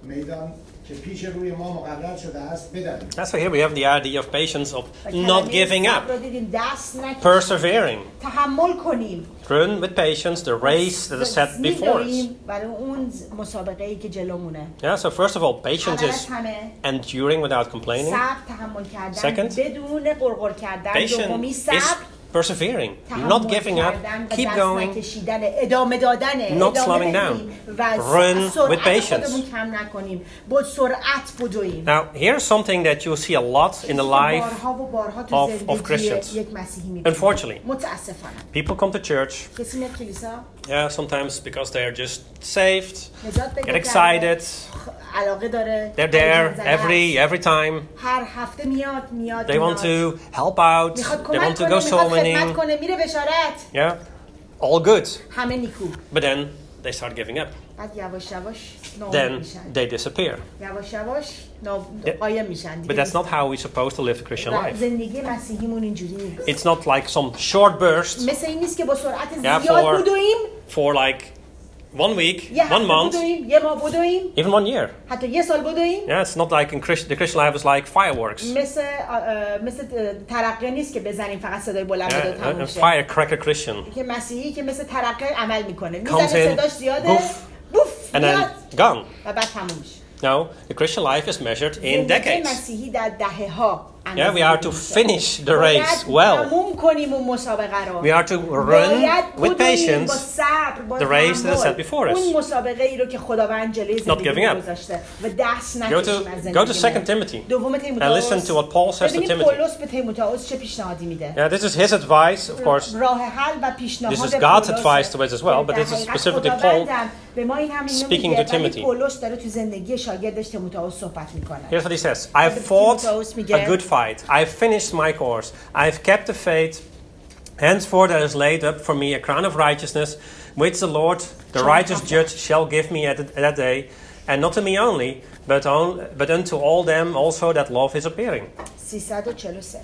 میدان که پیش روی ما مقرر شده است بدویم. That's why here we have the idea of patience, of not کلمه giving up, صبر رو دیدیم، دست نکشیم، persevering. تحمل کنیم. Run with patience the race that is set before us. می‌دویم برای اون مسابقه‌ای که جلومونه. Yeah, so first of all, patience اول is از همه enduring without complaining. صبر تحمل کردن Second, بدون غرغر کردن. دومی Patience صبر is persevering, not تحمل giving up, کردن و keep دست going, نکشیدن، ادامه دادن، not ادامه slowing بدیم down. و Run سرعت with patience. خودمون کم نکنیم، با سرعت بدویم. Now, here's something that you'll see a lot in the life بارها و بارها تو of- of زندگی Christians. یک مسیحی می‌بینیم. Unfortunately. متاسفانه. People come to church, کسی میاد کلیسا yeah, sometimes because they're just saved, نجات پیدا get کرده، excited, علاقه داره، they're there هیجان زده every است. every time. هر هفته میاد میاد They want میاد. to help out, میخواد they کمک want to کنه، go میخواد soul خدمت winning, کنه، میره بشارت، yeah, all good. همه نیکو. But then they start giving up. بعد یواش یواش ناامید Then میشن، they disappear. یواش یواش نا- Yeah. قایم میشن. But that's not how we're supposed to live the Christian و life. زندگی مسیحیمون اینجوری نیست. It's not like some short burst مثل این نیست که با سرعت Yeah, زیاد for- بدویم، for like one week, یه one هفته month, بدویم، یه ماه بدویم، even one year. حتی یه سال بدویم. Yeah, it's not like in Christ- the Christian life is like fireworks. مثل اه، مثل ترقه نیست که بزنیم فقط صدای بلند بده و Yeah, تموم a, a شه. firecracker Christian. که مسیحی که مثل ترقه عمل میکنه، Comes میزنه in, صداش زیاده، boof, بوف And میاد then gone. و بعد تموم میشه. No, the Christian life is measured in زندگی decades. مسیحی در دهه ها Yeah, we are to finish the race well. تموم کنیم اون مسابقه رو. We are to run باید with بدویم با patience صبر، با the race that is تحمل. set before us. اون مسابقه ای رو که خداوند جلوی giving زندگی up. گذاشته و دست Go نکشیم to, از go to زندگی. Second Timothy دوم and تیموتائوس. listen to what Paul says to ببینیم Timothy. پولس به تیموتائوس چه پیشنهادی میده. Yeah, this is his advice, of course. راه حل و پیشنهاد This is God's پولس advice to us as well, but this is در حقیقت specifically Paul خداوندم به ما این همین speaking نمیگه، to ولی Timothy. پولس داره تو زندگی شاگردش تیموتائوس صحبت میکنه. Here's what he says. I've fought تیموتائوس میگه a good fight. I've finished my course. I've kept the faith. Henceforth there is laid up for me a crown of righteousness, which the Lord, the righteous judge, shall give me at, the, at that day, and not to me only, but, on, but unto all them also that love his appearing. سیصد و چهل و سه.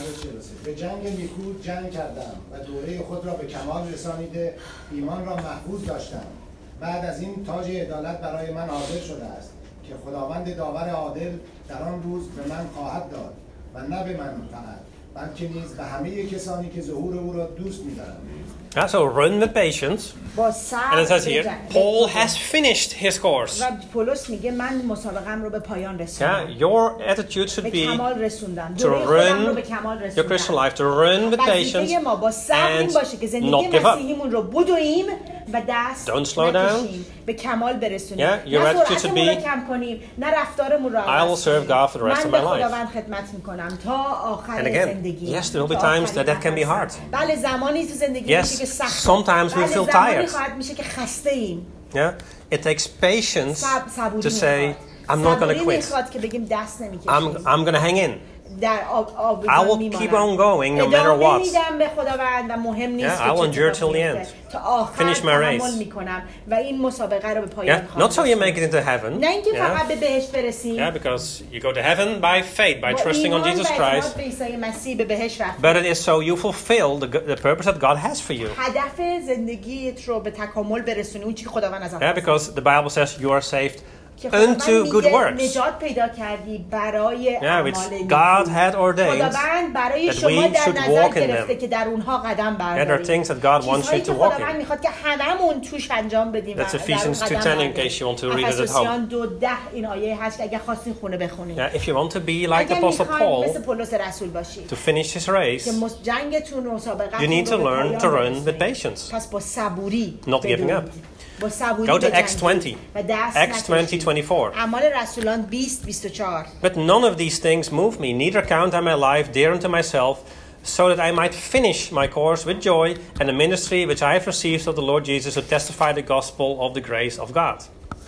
به جنگ نیکو جنگ کردم و دوره خود را به کمال رسانیده ایمان را محفوظ داشتم. بعد از این تاج عدالت برای من حاضر شده است که خداوند داور عادل در آن روز به من خواهد داد و نه به من فقط بلکه نیز به همه کسانی که ظهور او را دوست می‌دارند. Yeah, so run with patience. با And it صبر says here, بجنگ. Paul has finished his course. و پولس میگه من مسابقه‌ام رو به پایان رسوندم. Yeah, your attitude should به be کمال رسوندم. to دوره خودم رو run به کمال your Christian رسوندم. life, to run with patience وظیفه ما با صبر این and باشه که زندگی not give up. مسیحیمون رو بدویم و دست Don't slow down. نکشیم، به کمال برسونیم. Yeah, your نه attitude should سرعتمون رو be, کم کنیم، نه رفتارمون رو I will عوض serve کنیم. God for the rest من of به my life. خداوند خدمت میکنم تا آخر And again, زندگی. yes, there will be تا times آخرین that that can be نفس. hard. بله زمانی تو زندگی Yes, میشه که سخت. sometimes we feel زمانی tired. خواهد میشه که خسته ایم. Yeah, it takes patience صبر صبوری to say, میخواد. I'm not going to صبوری quit. میخواد که بگیم دست نمیکشیم. I'm, I'm going to hang in. در آب آب I will keep on going no matter ادامه what. میدم به خداوند و مهم نیست Yeah, که I will چه endure اتفاقی till the بیفته. end. تا آخر Finish my تحمل race. میکنم و این مسابقه رو به پایان Yeah, خواهم not so you make it رسوند. into heaven. نه اینکه Yeah, فقط به بهشت برسیم. yeah, because you go to heaven by faith, by با trusting on ایمان Jesus و اعتماد Christ. به عیسی مسیح به بهشت رفتیم. But it is so you fulfill the, the purpose that God has for you. هدف زندگیت رو به تکامل برسونی، اون چیزی که خداوند ازت Yeah, because the Bible says you are saved که خداوند unto good میگه works. نجات پیدا کردی برای Yeah, اعمال which نیکو. God had ordained خداوند برای that شما we در should نظر walk in گرفته them. که در اونها قدم Yeah, there are بردارید. things that God wants چیزهایی you که to walk خداوند in. میخواد که هممون توش انجام بدیم. That's و در اون Ephesians قدم two ten in برداریم. case you want to read it at افسوسیان home. دو ده این آیه هست که اگر خواستین خونه بخونید. Yeah, if you want to be like اگر Apostle میخواین مثل Paul پولس رسول باشید to finish his race, که مس- جنگتون و مسابقتون you need to رو به learn پایان to run with برسونید. patience. پس با صبوری Not giving بدوید. up. با صبوری Go to بجنگید Acts twenty. و دست Acts twenty نکشید. twenty-four. اعمال رسولان بیست بیست و چهار. But none of these things move me, neither count I my life dear unto myself, so that I might finish my course with joy and the ministry which I have received of the Lord Jesus to testify the gospel of the grace of God.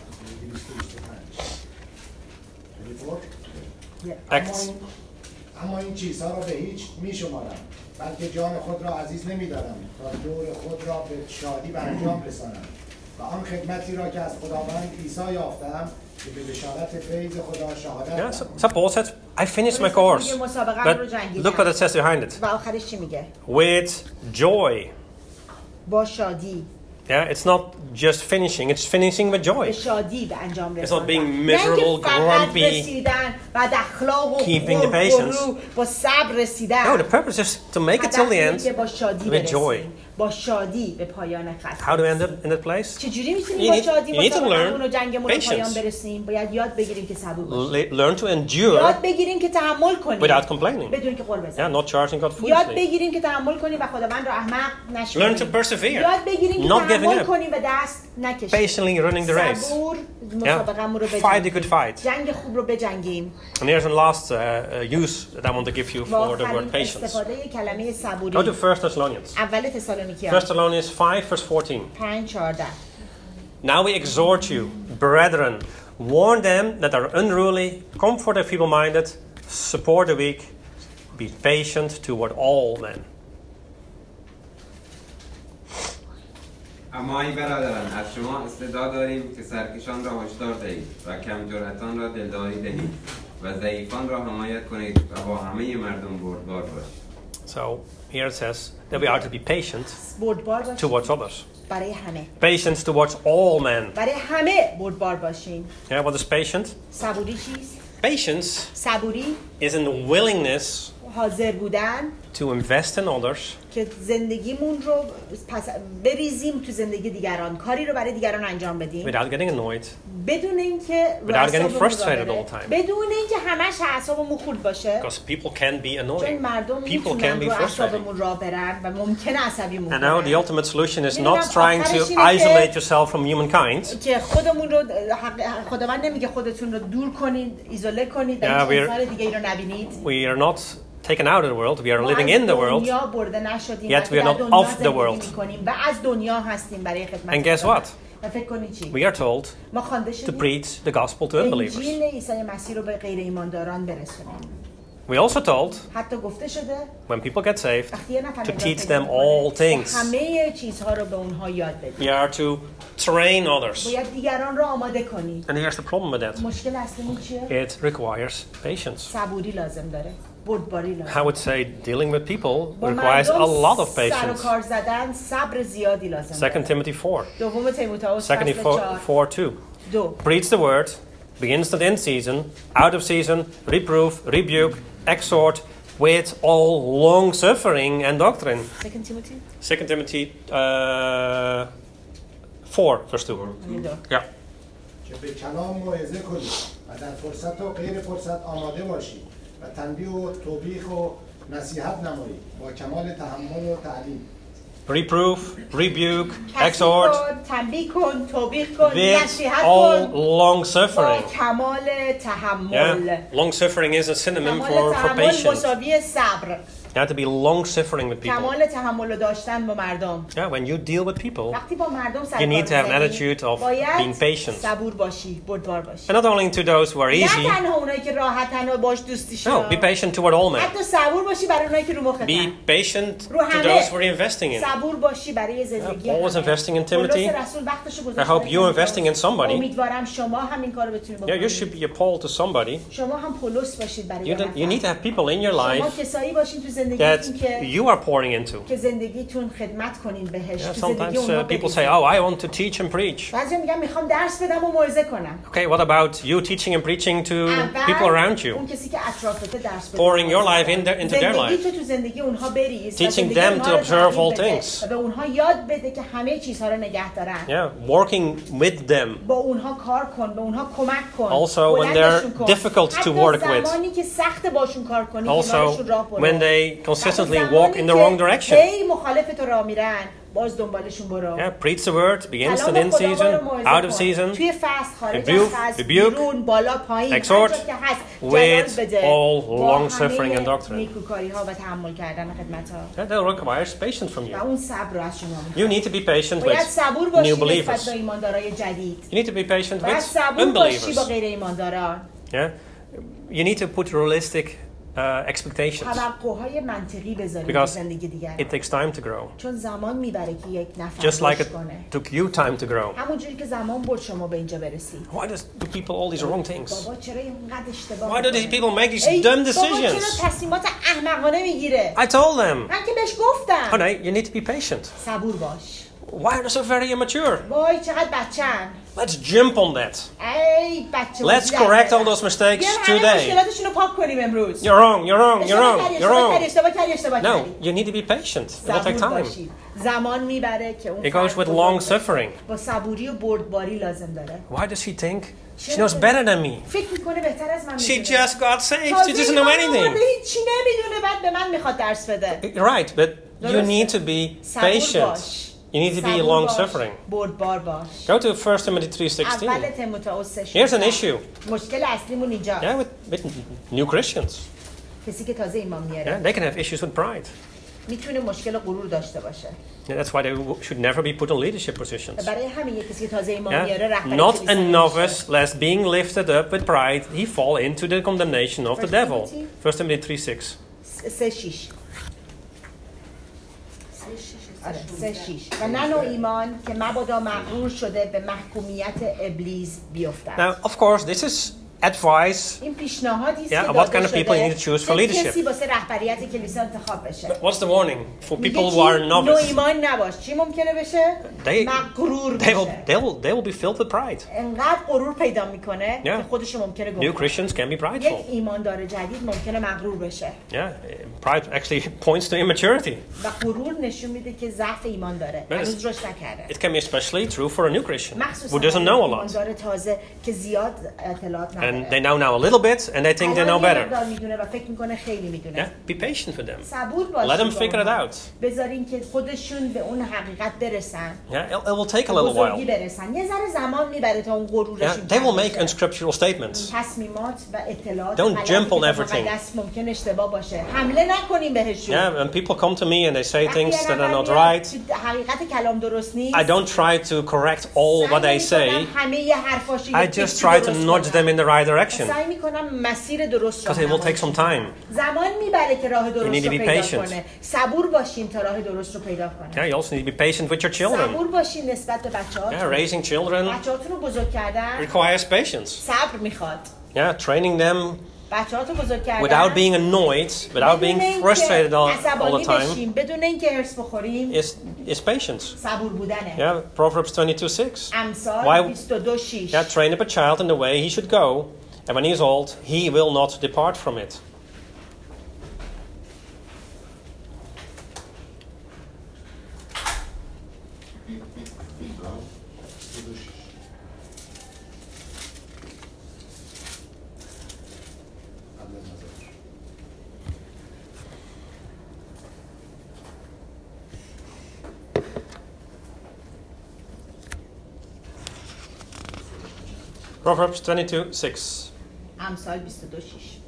Acts. اما این چیزها را به هیچ می شمارم بلکه جان خود را عزیز نمی دارم تا دور خود را به شادی به انجام رسانم و آن خدمتی را که از خداوند عیسی یافتم که به بشارت فیض خدا شهادت Yeah, so, دهم. so Paul said, I finished my course. But look what it says behind it. و آخرش چی میگه؟ With joy. با شادی. Yeah, it's not just finishing, it's finishing with به joy. شادی به انجام It's not رساندن. being نه اینکه miserable, فقط grumpy, رسیدن بعد اخلاق و keeping the غر- patience. غرور با صبر رسیدن. No, the purpose is to make it till the هدف اینه end که با شادی with joy. برسیم. با شادی به پایان خط. How to end up in that place? چجوری You میتونیم با need- شادی you need to مسابقه‌مون learn و جنگمون رو پایان patience. برسیم؟ باید یاد بگیریم که صبور باشیم. Le- learn to endure یاد بگیریم که تحمل کنیم without complaining. بدون که قر Yeah, بزنیم. not charging God یاد foolishly. بگیریم که تحمل کنیم و خداوند رو احمق Learn to نشکنیم. persevere. یاد بگیریم که Not giving تحمل up. کنیم و دست نکشیم. Patiently running the race. صبور Yeah. مسابقه‌مون رو Fight a بجنگیم. good fight. جنگ خوب رو بجنگیم. And here's one last uh, uh, use that I want to give you و for the آخرین word patience. استفاده کلمه Go to صبوری. First Thessalonians. اول تسالونیکیان First Thessalonians five, verse fourteen. پنج چهارده. Now we exhort you, brethren, warn them that are unruly, comfort the feeble-minded, support the weak, be patient toward all men. اما ای برادران، از شما استعداد داریم که سرکشان را هشدار دهید و کم جرأتان را دلداری دهید و ضعیفان را حمایت کنید و با همه مردم بردبار باشید. So here it says that we are to be patient بردبار باشیم towards others. برای همه. Patience towards all men. برای همه بردبار باشیم. Yeah, what is patient? صبوری چیست؟ Patience صبوری is in the willingness حاضر بودن to invest in others که زندگیمون رو پس بریزیم تو زندگی دیگران، کاری رو برای دیگران انجام بدیم without getting annoyed, بدون اینکه رو Without getting اعصابمون frustrated را بره. all the time. بدون اینکه همش اعصابمون خورد باشه، because people can be چون annoying. مردم People میتونن can be رو frustrating. اعصابمون را برن و ممکنه عصبیمون And now the کنن. ultimate solution is می‌دونم not trying to آخرش اینه که- isolate yourself from humankind. که خودمون رو حق- خداوند نمیگه خودتون رو دور کنید، ایزوله کنید و Yeah, هیچ we're- انسان دیگه رو نبینید. We are not taken out of the world, we are ما living از in the world. دنیا برده نشدیم، yet بلکه we are در not دنیا of the زندگی world. می‌کنیم و از دنیا هستیم برای خدمت And guess خداوند. what? و فکر کنید چی؟ We are told ما خوانده to شدیم preach the gospel to unbelievers. انجیل عیسی مسیح رو به غیر ایمانداران برسونیم. We also told حتی گفته شده when people get saved وقتی یه نفر to نجات teach پیدا them می‌کنه، all things. همه چیزها رو به اونها یاد بدید. We are to train others. باید دیگران رو آماده کنید. And here's the problem with that. مشکل اصلیمون چیه؟ It requires patience. صبوری لازم داره. بردباری لازم. I would say dealing with people با requires a مردم lot of سر و patience. کار زدن صبر زیادی لازم Second داره. Timothy four. دوم تیموتائوس Second فصل Timothy چهار. four two. دو. Preach the word, begins at in season, out of season, reproof, rebuke, exhort, with all long suffering and doctrine. Second Timothy. Second Timothy uh, four, verse two. یه دو. Yeah. که به کلام موعظه کنید و در فرصت و غیر فرصت آماده باشید و تنبیه و توبیخ و نصیحت نمایید با کمال تحمل و تعلیم. Reproof, rebuke, تصحیح exhort, کن، تنبیه کن، توبیخ کن، with نصیحت all کن long با suffering. کمال تحمل. Yeah. Long suffering is a synonym کمال for, for تحمل patience. مساوی صبر. You have to be long suffering with people. کمال تحمل رو داشتن با مردم. Yeah, when you deal with people, وقتی با مردم سر You need کار to have an می‌زنی، attitude of باید being patient. صبور باشی، بردبار باشی. and not only to those who are نه easy, تنها اونایی که راحتن و باش دوستیشون. no, be patient toward all men. حتی صبور باشی برای اونایی که رو مختن. Be patient رو to همه. those who are investing in. صبور باشی برای زندگی Yeah, Paul was همه. investing in Timothy. پولس رسول وقتشو گذاشت I hope برای you're تیموتائوس. investing in somebody. امیدوارم شما همین کارو بتونید Yeah, you بکنید. should be a Paul to somebody. شما هم پولس باشید برای You, یه don't, you need to نفر. have people in your شما life کسایی باشین تو that زندگیتون که you are pouring into. که زندگیتون خدمت کنین بهش. Yeah, تو زندگی sometimes اونها uh, people بریزین. say, oh, I want to teach and preach. بعضی میگن میخوام درس بدم و موعظه کنم. Okay, what about you teaching and preaching to people around you? اون کسی که اطرافته درس بده. Pouring your life in their, into their زندگی life. تو تو زندگی اونها بریز. و Teaching زندگی them اونها to رو observe تغییر all بده. things. و به اونها یاد بده که همه چیزها رو نگه دارن. Yeah, working with them. با اونها کار کن، به اونها کمک کن. Also, when بلندشون they're کن. difficult to حتی work with. زمانی که سخت باشون کار کنی، Also, کنارشون راه برو. when they consistently حتی walk زمانی in the که wrong direction. هی مخالف تو راه میرن، باز دنبالشون برو. Yeah, preach the word, begins کلام at in خدا رو season, موعظه out of کن. season, توی فصل خارج rebuke, از فصل، rebuke, بیرون بالا پایین، هر exhort, جا که هست with جلال بده. all با long suffering همه and doctrine. نیکوکاری ها و تحمل کردن خدمت ها. Yeah, that requires patience from و you. اون صبر رو از شما You می‌خواد. need to be patient باید with صبور new باشی نسبت believers. به ایماندارای جدید. You need to be patient باید with صبور باشی با unbelievers. غیر ایمانداران. Yeah, you need to put realistic uh, expectations توقعهای منطقی بذارید because تو زندگی دیگر. it takes time to grow. چون زمان میبره که یک نفر Just like رشد it کنه. took you time to grow. همونجوری که زمان برد شما به اینجا برسید. Why does do people all these wrong things? بابا چرا اینقدر اشتباه Why do these می‌کنه؟ people make these ای dumb بابا چرا decisions? تصمیمات احمقانه میگیره؟ I told them. من که بهش گفتم. Oh no, you need to be patient. صبور باش. Why are they so very immature? وای چقدر بچه‌ن. Let's jump on that. ای بچه. Let's correct all those mistakes بیایم همه today. مشکلاتشون رو پاک کنیم امروز. You're wrong, you're wrong, you're اشتباه wrong, کردی، you're اشتباه کردی، wrong. اشتباه کردی، اشتباه No, کردی. you need to be patient. It will take صبور time. باشید. زمان میبره که اون It goes فرد with بزرگ long بشه. suffering. با صبوری و بردباری لازم داره. Why does she think she knows better than me? فکر میکنه بهتر از من She میدونه. just got saved. تازه She doesn't ایمان know آورده، anything. هیچی نمیدونه بعد به من میخواد درس بده. Right, but you درسته. need to be صبور patient. باش. You need to be صبور long باش. suffering. بردبار باش. Go to First Timothy three sixteen. اول تیموتائوس سه Here's an شانزده. issue. مشکل اصلیمون اینجا. Yeah, with, with new Christians. کسی که تازه ایمان Yeah, میاره they can have issues with pride. میتونه مشکل غرور داشته باشه. Yeah, that's why they w- should never be put in leadership positions. برای همین یک کسی که تازه ایمان Yeah? میاره رهبری Not کلیسا a نمیشه. novice, lest being lifted up with pride, he fall into the condemnation of the First devil. Timothy? First Timothy three six. سه شیش. آره سه شیش. و نه نوع ایمان که مبادا مغرور شده به محکومیت ابلیس بیفتد. Now, of course, this is advice. این پیشنهادی است Yeah, که what داده kind of people you شده need to choose for که leadership. کسی واسه رهبریت کلیسا انتخاب بشه. What's the warning for میگه people چی؟ who are نوع novice? ایمان نباش. چی ممکنه بشه؟ They, مغرور they, will, بشه. they, will, they will be filled with pride. انقدر غرور پیدا میکنه Yeah. که خودش ممکنه New گم کنه. Christians can be یک prideful. ایماندار جدید ممکنه مغرور بشه. Yeah, pride actually points to immaturity. و غرور نشون میده که ضعف ایمان داره. But هنوز رشد نکرده. It can be especially true for a new Christian مخصوصا who doesn't know a lot. ایماندار تازه که زیاد اطلاعات And نداره. they know now a little bit and they think they know الان یه better. مقدار میدونه و فکر میکنه خیلی میدونه. Yeah, be patient with them. صبور باشید. Let them با figure it اونها. out. بذارین که خودشون به اون حقیقت برسن. Yeah, it, it will take a به little بزرگی while. برسن. یه ذره زمان میبره تا اون غرورشون Yeah, they will make کم بشه. unscriptural statements. تصمیمات و اطلاعات Don't غلطی jump on که everything. مقدس ممکن اشتباه باشه. حمله نکنیم بهشون. Yeah, and people come to me and they say وقتی things یه that are نفر not میاد right. تو حقیقت کلام درست نیست. I don't try to correct all what they سعی say. می‌کنم همه ی حرفاشو I یک just تیکه try to درست nudge کنم. them in the right direction سعی میکنم مسیر درست because it will take some time. زمان میبره که راه درست need to رو be پیدا patient. کنه. صبور باشین تا راه درست رو پیدا کنه. Yeah, you also need to be patient with your children. صبور باشین نسبت به بچه‌هاتون. Yeah, raising children بچه‌هاتون رو بزرگ کردن requires patience. صبر میخواد. Yeah, training them بچه‌هاتو بزرگ کردن without being annoyed, without بدون being اینکه frustrated all, all عصبانی the time بشیم، بدون اینکه هرس بخوریم is is patience. صبور بودنه. Yeah, Proverbs twenty-two six. امثال Why- بیست و دو شش. Yeah, train up a child in the way he should go, and when he is old, he will not depart from it. Proverbs twenty-two six. امثال بیست و دو شش.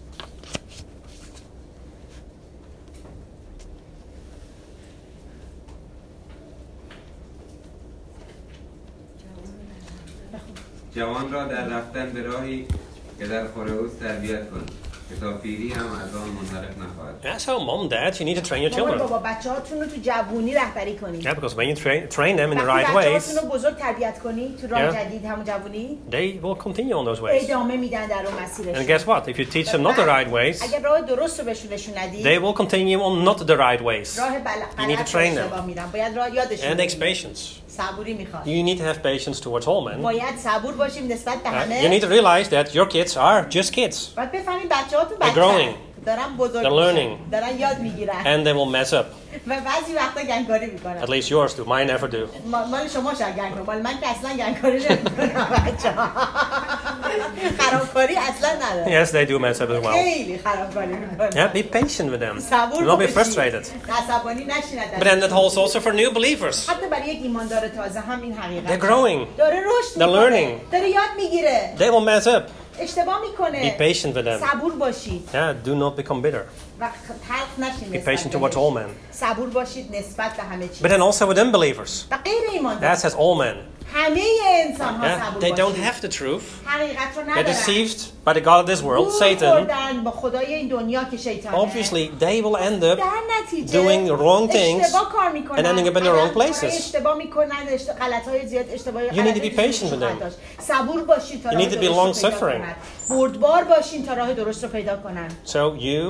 جوان را در رفتن به راهی که در خور اوست تربیت کن که تا پیری هم از آن منحرف نخواهد. Yeah, so mom, dad, you need to train your مامان children. بابا بچه‌هاتون رو تو جوونی رهبری کنید. Yeah, because when you train train them in the وقتی right بچه‌هاتون ways, رو بزرگ تربیت کنید تو راه Yeah. جدید همون جوونی they will continue on those ways. ادامه میدن در اون مسیرش. And guess what? If you teach them not the right ways, اگر راه درست رو بهشون نشون ندی they will continue on not the right ways. راه You need to غلط train them. اشتباه میرن. باید راه یادشون And takes بدی. patience. صبوری میخواد. You need to have patience towards all men. باید صبور باشیم نسبت به Uh, همه. you need to realize that your kids are just kids. باید بفهمید بچه‌هاتون They're بچه‌ن. growing. دارن بزرگ They're میشن. learning. دارن یاد میگیرن And they will mess up. و بعضی وقتا گنگکاری میکنن. At least yours do. Mine never do. ما- مال شما شاید گنگکاری، مال من که اصلا گنگکاری نمیکنم بچه‌ها. خرابکاری اصلا نداره. Yes, they do mess up as well. خیلی خرابکاری میکنن. Yeah, be patient with them. صبور Do not be باشید. frustrated. عصبانی نشین از But then that holds also for new believers. حتی برای یک ایماندار تازه هم این حقیقت They're growing. داره رشد They're میکنه learning. داره یاد میگیره They will mess up. اشتباه Be میکنه patient with them. صبور باشید Yeah, do not become bitter. و تلخ نشین Be نسبت patient بهش. towards all men. صبور باشید نسبت به همه چیز But then also with unbelievers. و غیر ایماندار That says all men. همه انسان ها Yeah, صبور they don't باشید have the truth. حقیقت رو They're ندارن deceived by the God of this world, گول Satan. خوردن با خدای این دنیا که شیطانه Obviously, they will end up در نتیجه doing wrong things اشتباه کار میکنن and ending up in the wrong غلط‌های places. اشتباه میکنن غلط های زیاد اشتباه You need to be patient with them. صبور باشین تا You راه need to be درست رو long پیدا suffering. کنن. بردبار باشین تا راه درست رو پیدا کنن So you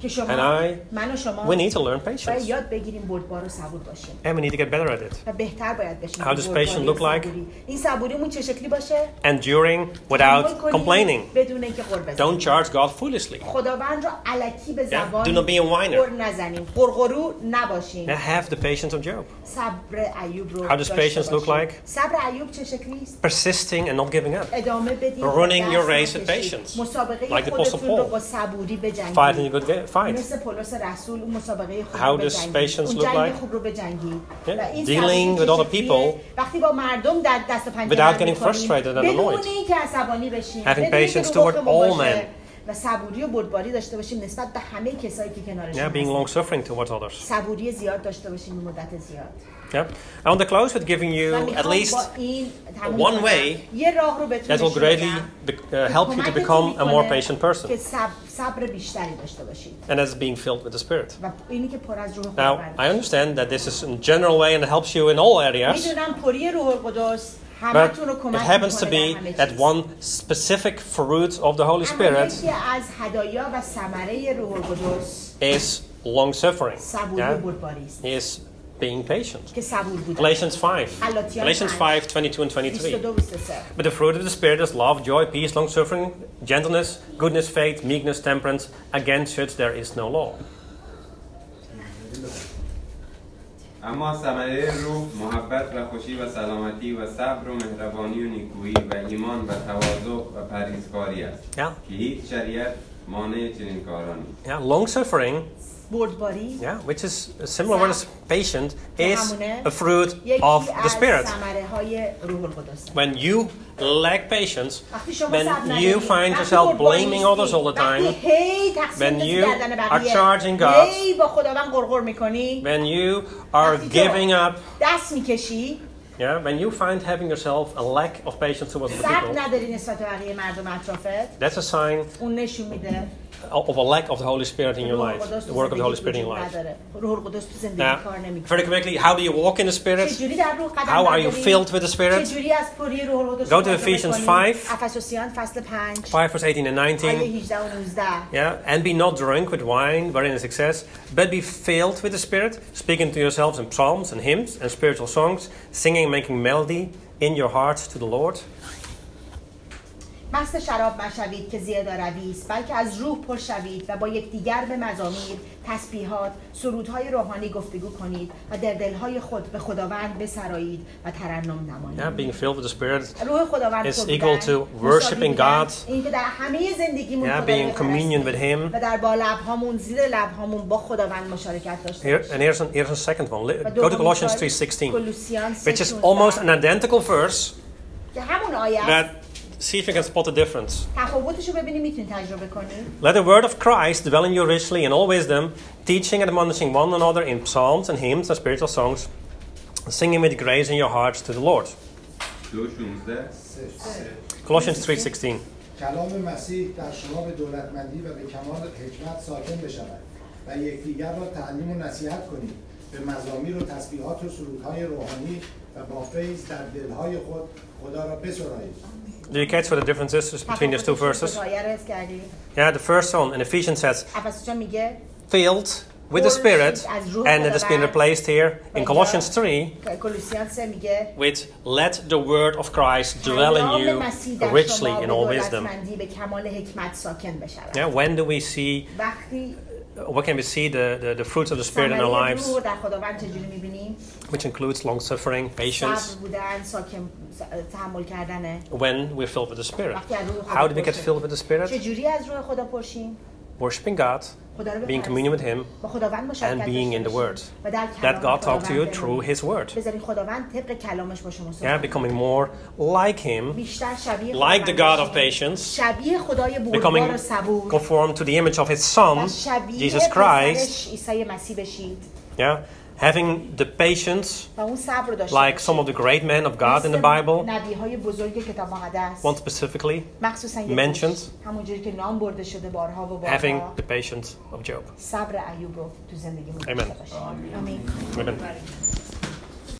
که شما and I, من و شما we need to learn باید patience. یاد بگیریم بردبار و صبور باشیم And we need to get better at it. و بهتر باید بشیم. How does patience look like? این صبوریمون چه شکلی باشه؟ Enduring without complaining. بدون اینکه غر بزنیم. Don't charge God foolishly. خداوند را الکی به Yeah, زبان do not be a whiner. غر نزنیم. غرغرو نباشیم. Yeah, have the patience of Job. صبر ایوب رو How does داشته patience look باشیم. like? صبر ایوب چه شکلی است؟ Persisting and not giving up. ادامه بدید. Running your دست race with نکشید. patience. مسابقه Like the خودتون Apostle رو Paul. با صبوری بجنگید. Fighting a good ga- fight. مثل پولس رسول اون مسابقه خوب How رو does بجنگید. patience اون look جنگ like? خوب رو بجنگید. Yeah. و این Dealing صبوری with چه other شکلیه؟ people وقتی با مردم در دست و پنجه without نرم getting می‌کنیم، frustrated and بدون annoyed. اینکه عصبانی بشیم. Having بدون اینکه patience رو toward مخمون all باشه. men. و صبوری و بردباری داشته باشیم نسبت به همه کسایی که کنارشون Yeah, being هستیم. long suffering towards others. صبوری زیاد داشته باشیم این مدت زیاد. Yeah. I want to close with giving و you at می‌خوام least با این تموم one کنم. way یه راه رو بهتون that will نشون greatly بدم be- uh, که help you to کمکتون become a more می‌کنه patient person. که صبر, صبر بیشتری داشته باشید And that's being filled with the Spirit. و اینی که پر از روح Now, خداوند. I understand that this is a general way and it helps you in all areas, میدونم پری روح القدس but همتون رو it کمک happens to می‌کنه be در همه that چیز. one specific fruit of the Holy اما Spirit یکی از هدایا و ثمره روح القدس is long suffering. صبوری و Yeah? بردباری است Is being patient. که صبور بودن. Galatians five. Galatians Galatians five. five, twenty-two and twenty-three. بیست و دو بیست و سه. But the fruit of the Spirit is love, joy, peace, long suffering, gentleness, goodness, faith, meekness, temperance. Against such there is no law. اما ثمره روح محبت و خوشی و سلامتی و صبر و مهربانی و نیکویی و ایمان و تواضع و پرهیزکاری است Yeah. که هیچ شریعت مانع چنین کارانی نیست. Yeah, long suffering, بردباری yeah, which is a similar word as patient, is a fruit یکی of the از Spirit. ثمره های روح القدس. When you lack patience, وقتی شما when صبر you ندارید، find وقتی yourself بردباری blaming نیستی، others all the وقتی time, هی تقصیر when می‌ندازی you گردن are بقیه، charging God, هی با خداوند غرغر میکنی، when you are وقتی giving تو up, دست میکشی، yeah, when you find having yourself a lack of patience towards the صبر people, نداری نسبت به بقیه مردم اطرافت، that's a sign اون نشون میده of a lack of the Holy Spirit in your روح life, القدس the تو work of the Holy زندگیت Spirit in your وجود life. نداره. روح القدس تو زندگی Now, کار very نمیکنه. quickly, how do you walk in the Spirit? چجوری در روح قدم How are you برداری؟ filled with the Spirit? چجوری از پری روح القدس Go to استفاده Ephesians کنی؟ five. افسوسیان فصل پنج five verse eighteen and آیه nineteen. هجده و نوزده. Yeah, and be not drunk with wine wherein is excess, but be filled with the Spirit, speaking to yourselves in psalms and hymns and spiritual songs, singing and making melody in your hearts to the Lord. مست شراب مشوید که زیاده روی است، بلکه از روح پر شوید و با یکدیگر به مزامیر، تسبیحات، سرودهای روحانی گفتگو کنید و در دلهای خود به خداوند بسرایید و ترنم نمایید. Yeah, being filled with the Spirit روح خداوند is پر equal بودن، to مساوی worshiping بودن، God. اینکه در همه زندگیمون Yeah, خدا رو being in communion with بپرستیم Him. و در با لبهامون زیر لبهامون با خداوند مشارکت داشته Here, باشیم. and here's, an, here's a second one. Li- و Go to دومین Colossians کار، three sixteen, کولوسیان سه which is شانزده، almost an identical verse. که همون آیه است. That see if you can spot the difference. تفاوتش رو ببینیم میتونید تجربه کنید. Let the word of Christ dwell in you richly in all wisdom, teaching and admonishing one another in psalms and hymns and spiritual songs, singing with grace in your hearts to the Lord. دو شونزده. Colossians three sixteen. کلام مسیح در شما به دولتمندی و به کمال حکمت ساکن بشود و یکدیگر را تعلیم و نصیحت کنید به مزامیر و تسبیحات و سرودهای روحانی و با فیض در دلهای خود خدا را بسرایید. Do you catch what the difference is between these two verses? Yeah, the first one in Ephesians says, افسوسیان میگه filled with the Spirit, and it has been replaced here in Colossians three کولوسیان سه میگه with let the word of Christ dwell in you richly in all wisdom. به کمال حکمت ساکن بشود. Yeah, when do we see, وقتی what can we see the, the, the fruits of the Spirit in our ثمره lives, روح در خداوند چجوری میبینیم؟ which includes long suffering, patience, صبر بودن، ساکن تحمل کردنه. when we're filled with the Spirit. وقتی از روح خدا How do we get پرشیم. filled with the Spirit? چجوری از روح خدا پرشیم؟ Worshipping God, خدا رو being in بپرستیم. communion with Him, با خداوند مشارکت and being in the داشته Word. باشیم. و در That کلام God talks to you خداوند through His Word. بذارید خداوند طبق کلامش با شما Yeah, صحبت کنه. becoming more like Him, بیشتر شبیه like the خداوند God of بشیم. patience, شبیه خدای بردبار becoming و صبور conformed to the image of His Son, و شبیه Jesus Christ. پسرش عیسی مسیح بشید Yeah, having the patience و اون صبر رو داشته like some of the great men of God in the Bible, نبی‌های بزرگ کتاب مقدس one specifically, مخصوصا mentioned همونجوری که نام برده شده بارها و having بارها the patience of Job. صبر ایوب رو تو زندگیمون Amen. داشته باشیم. آمین. Amen.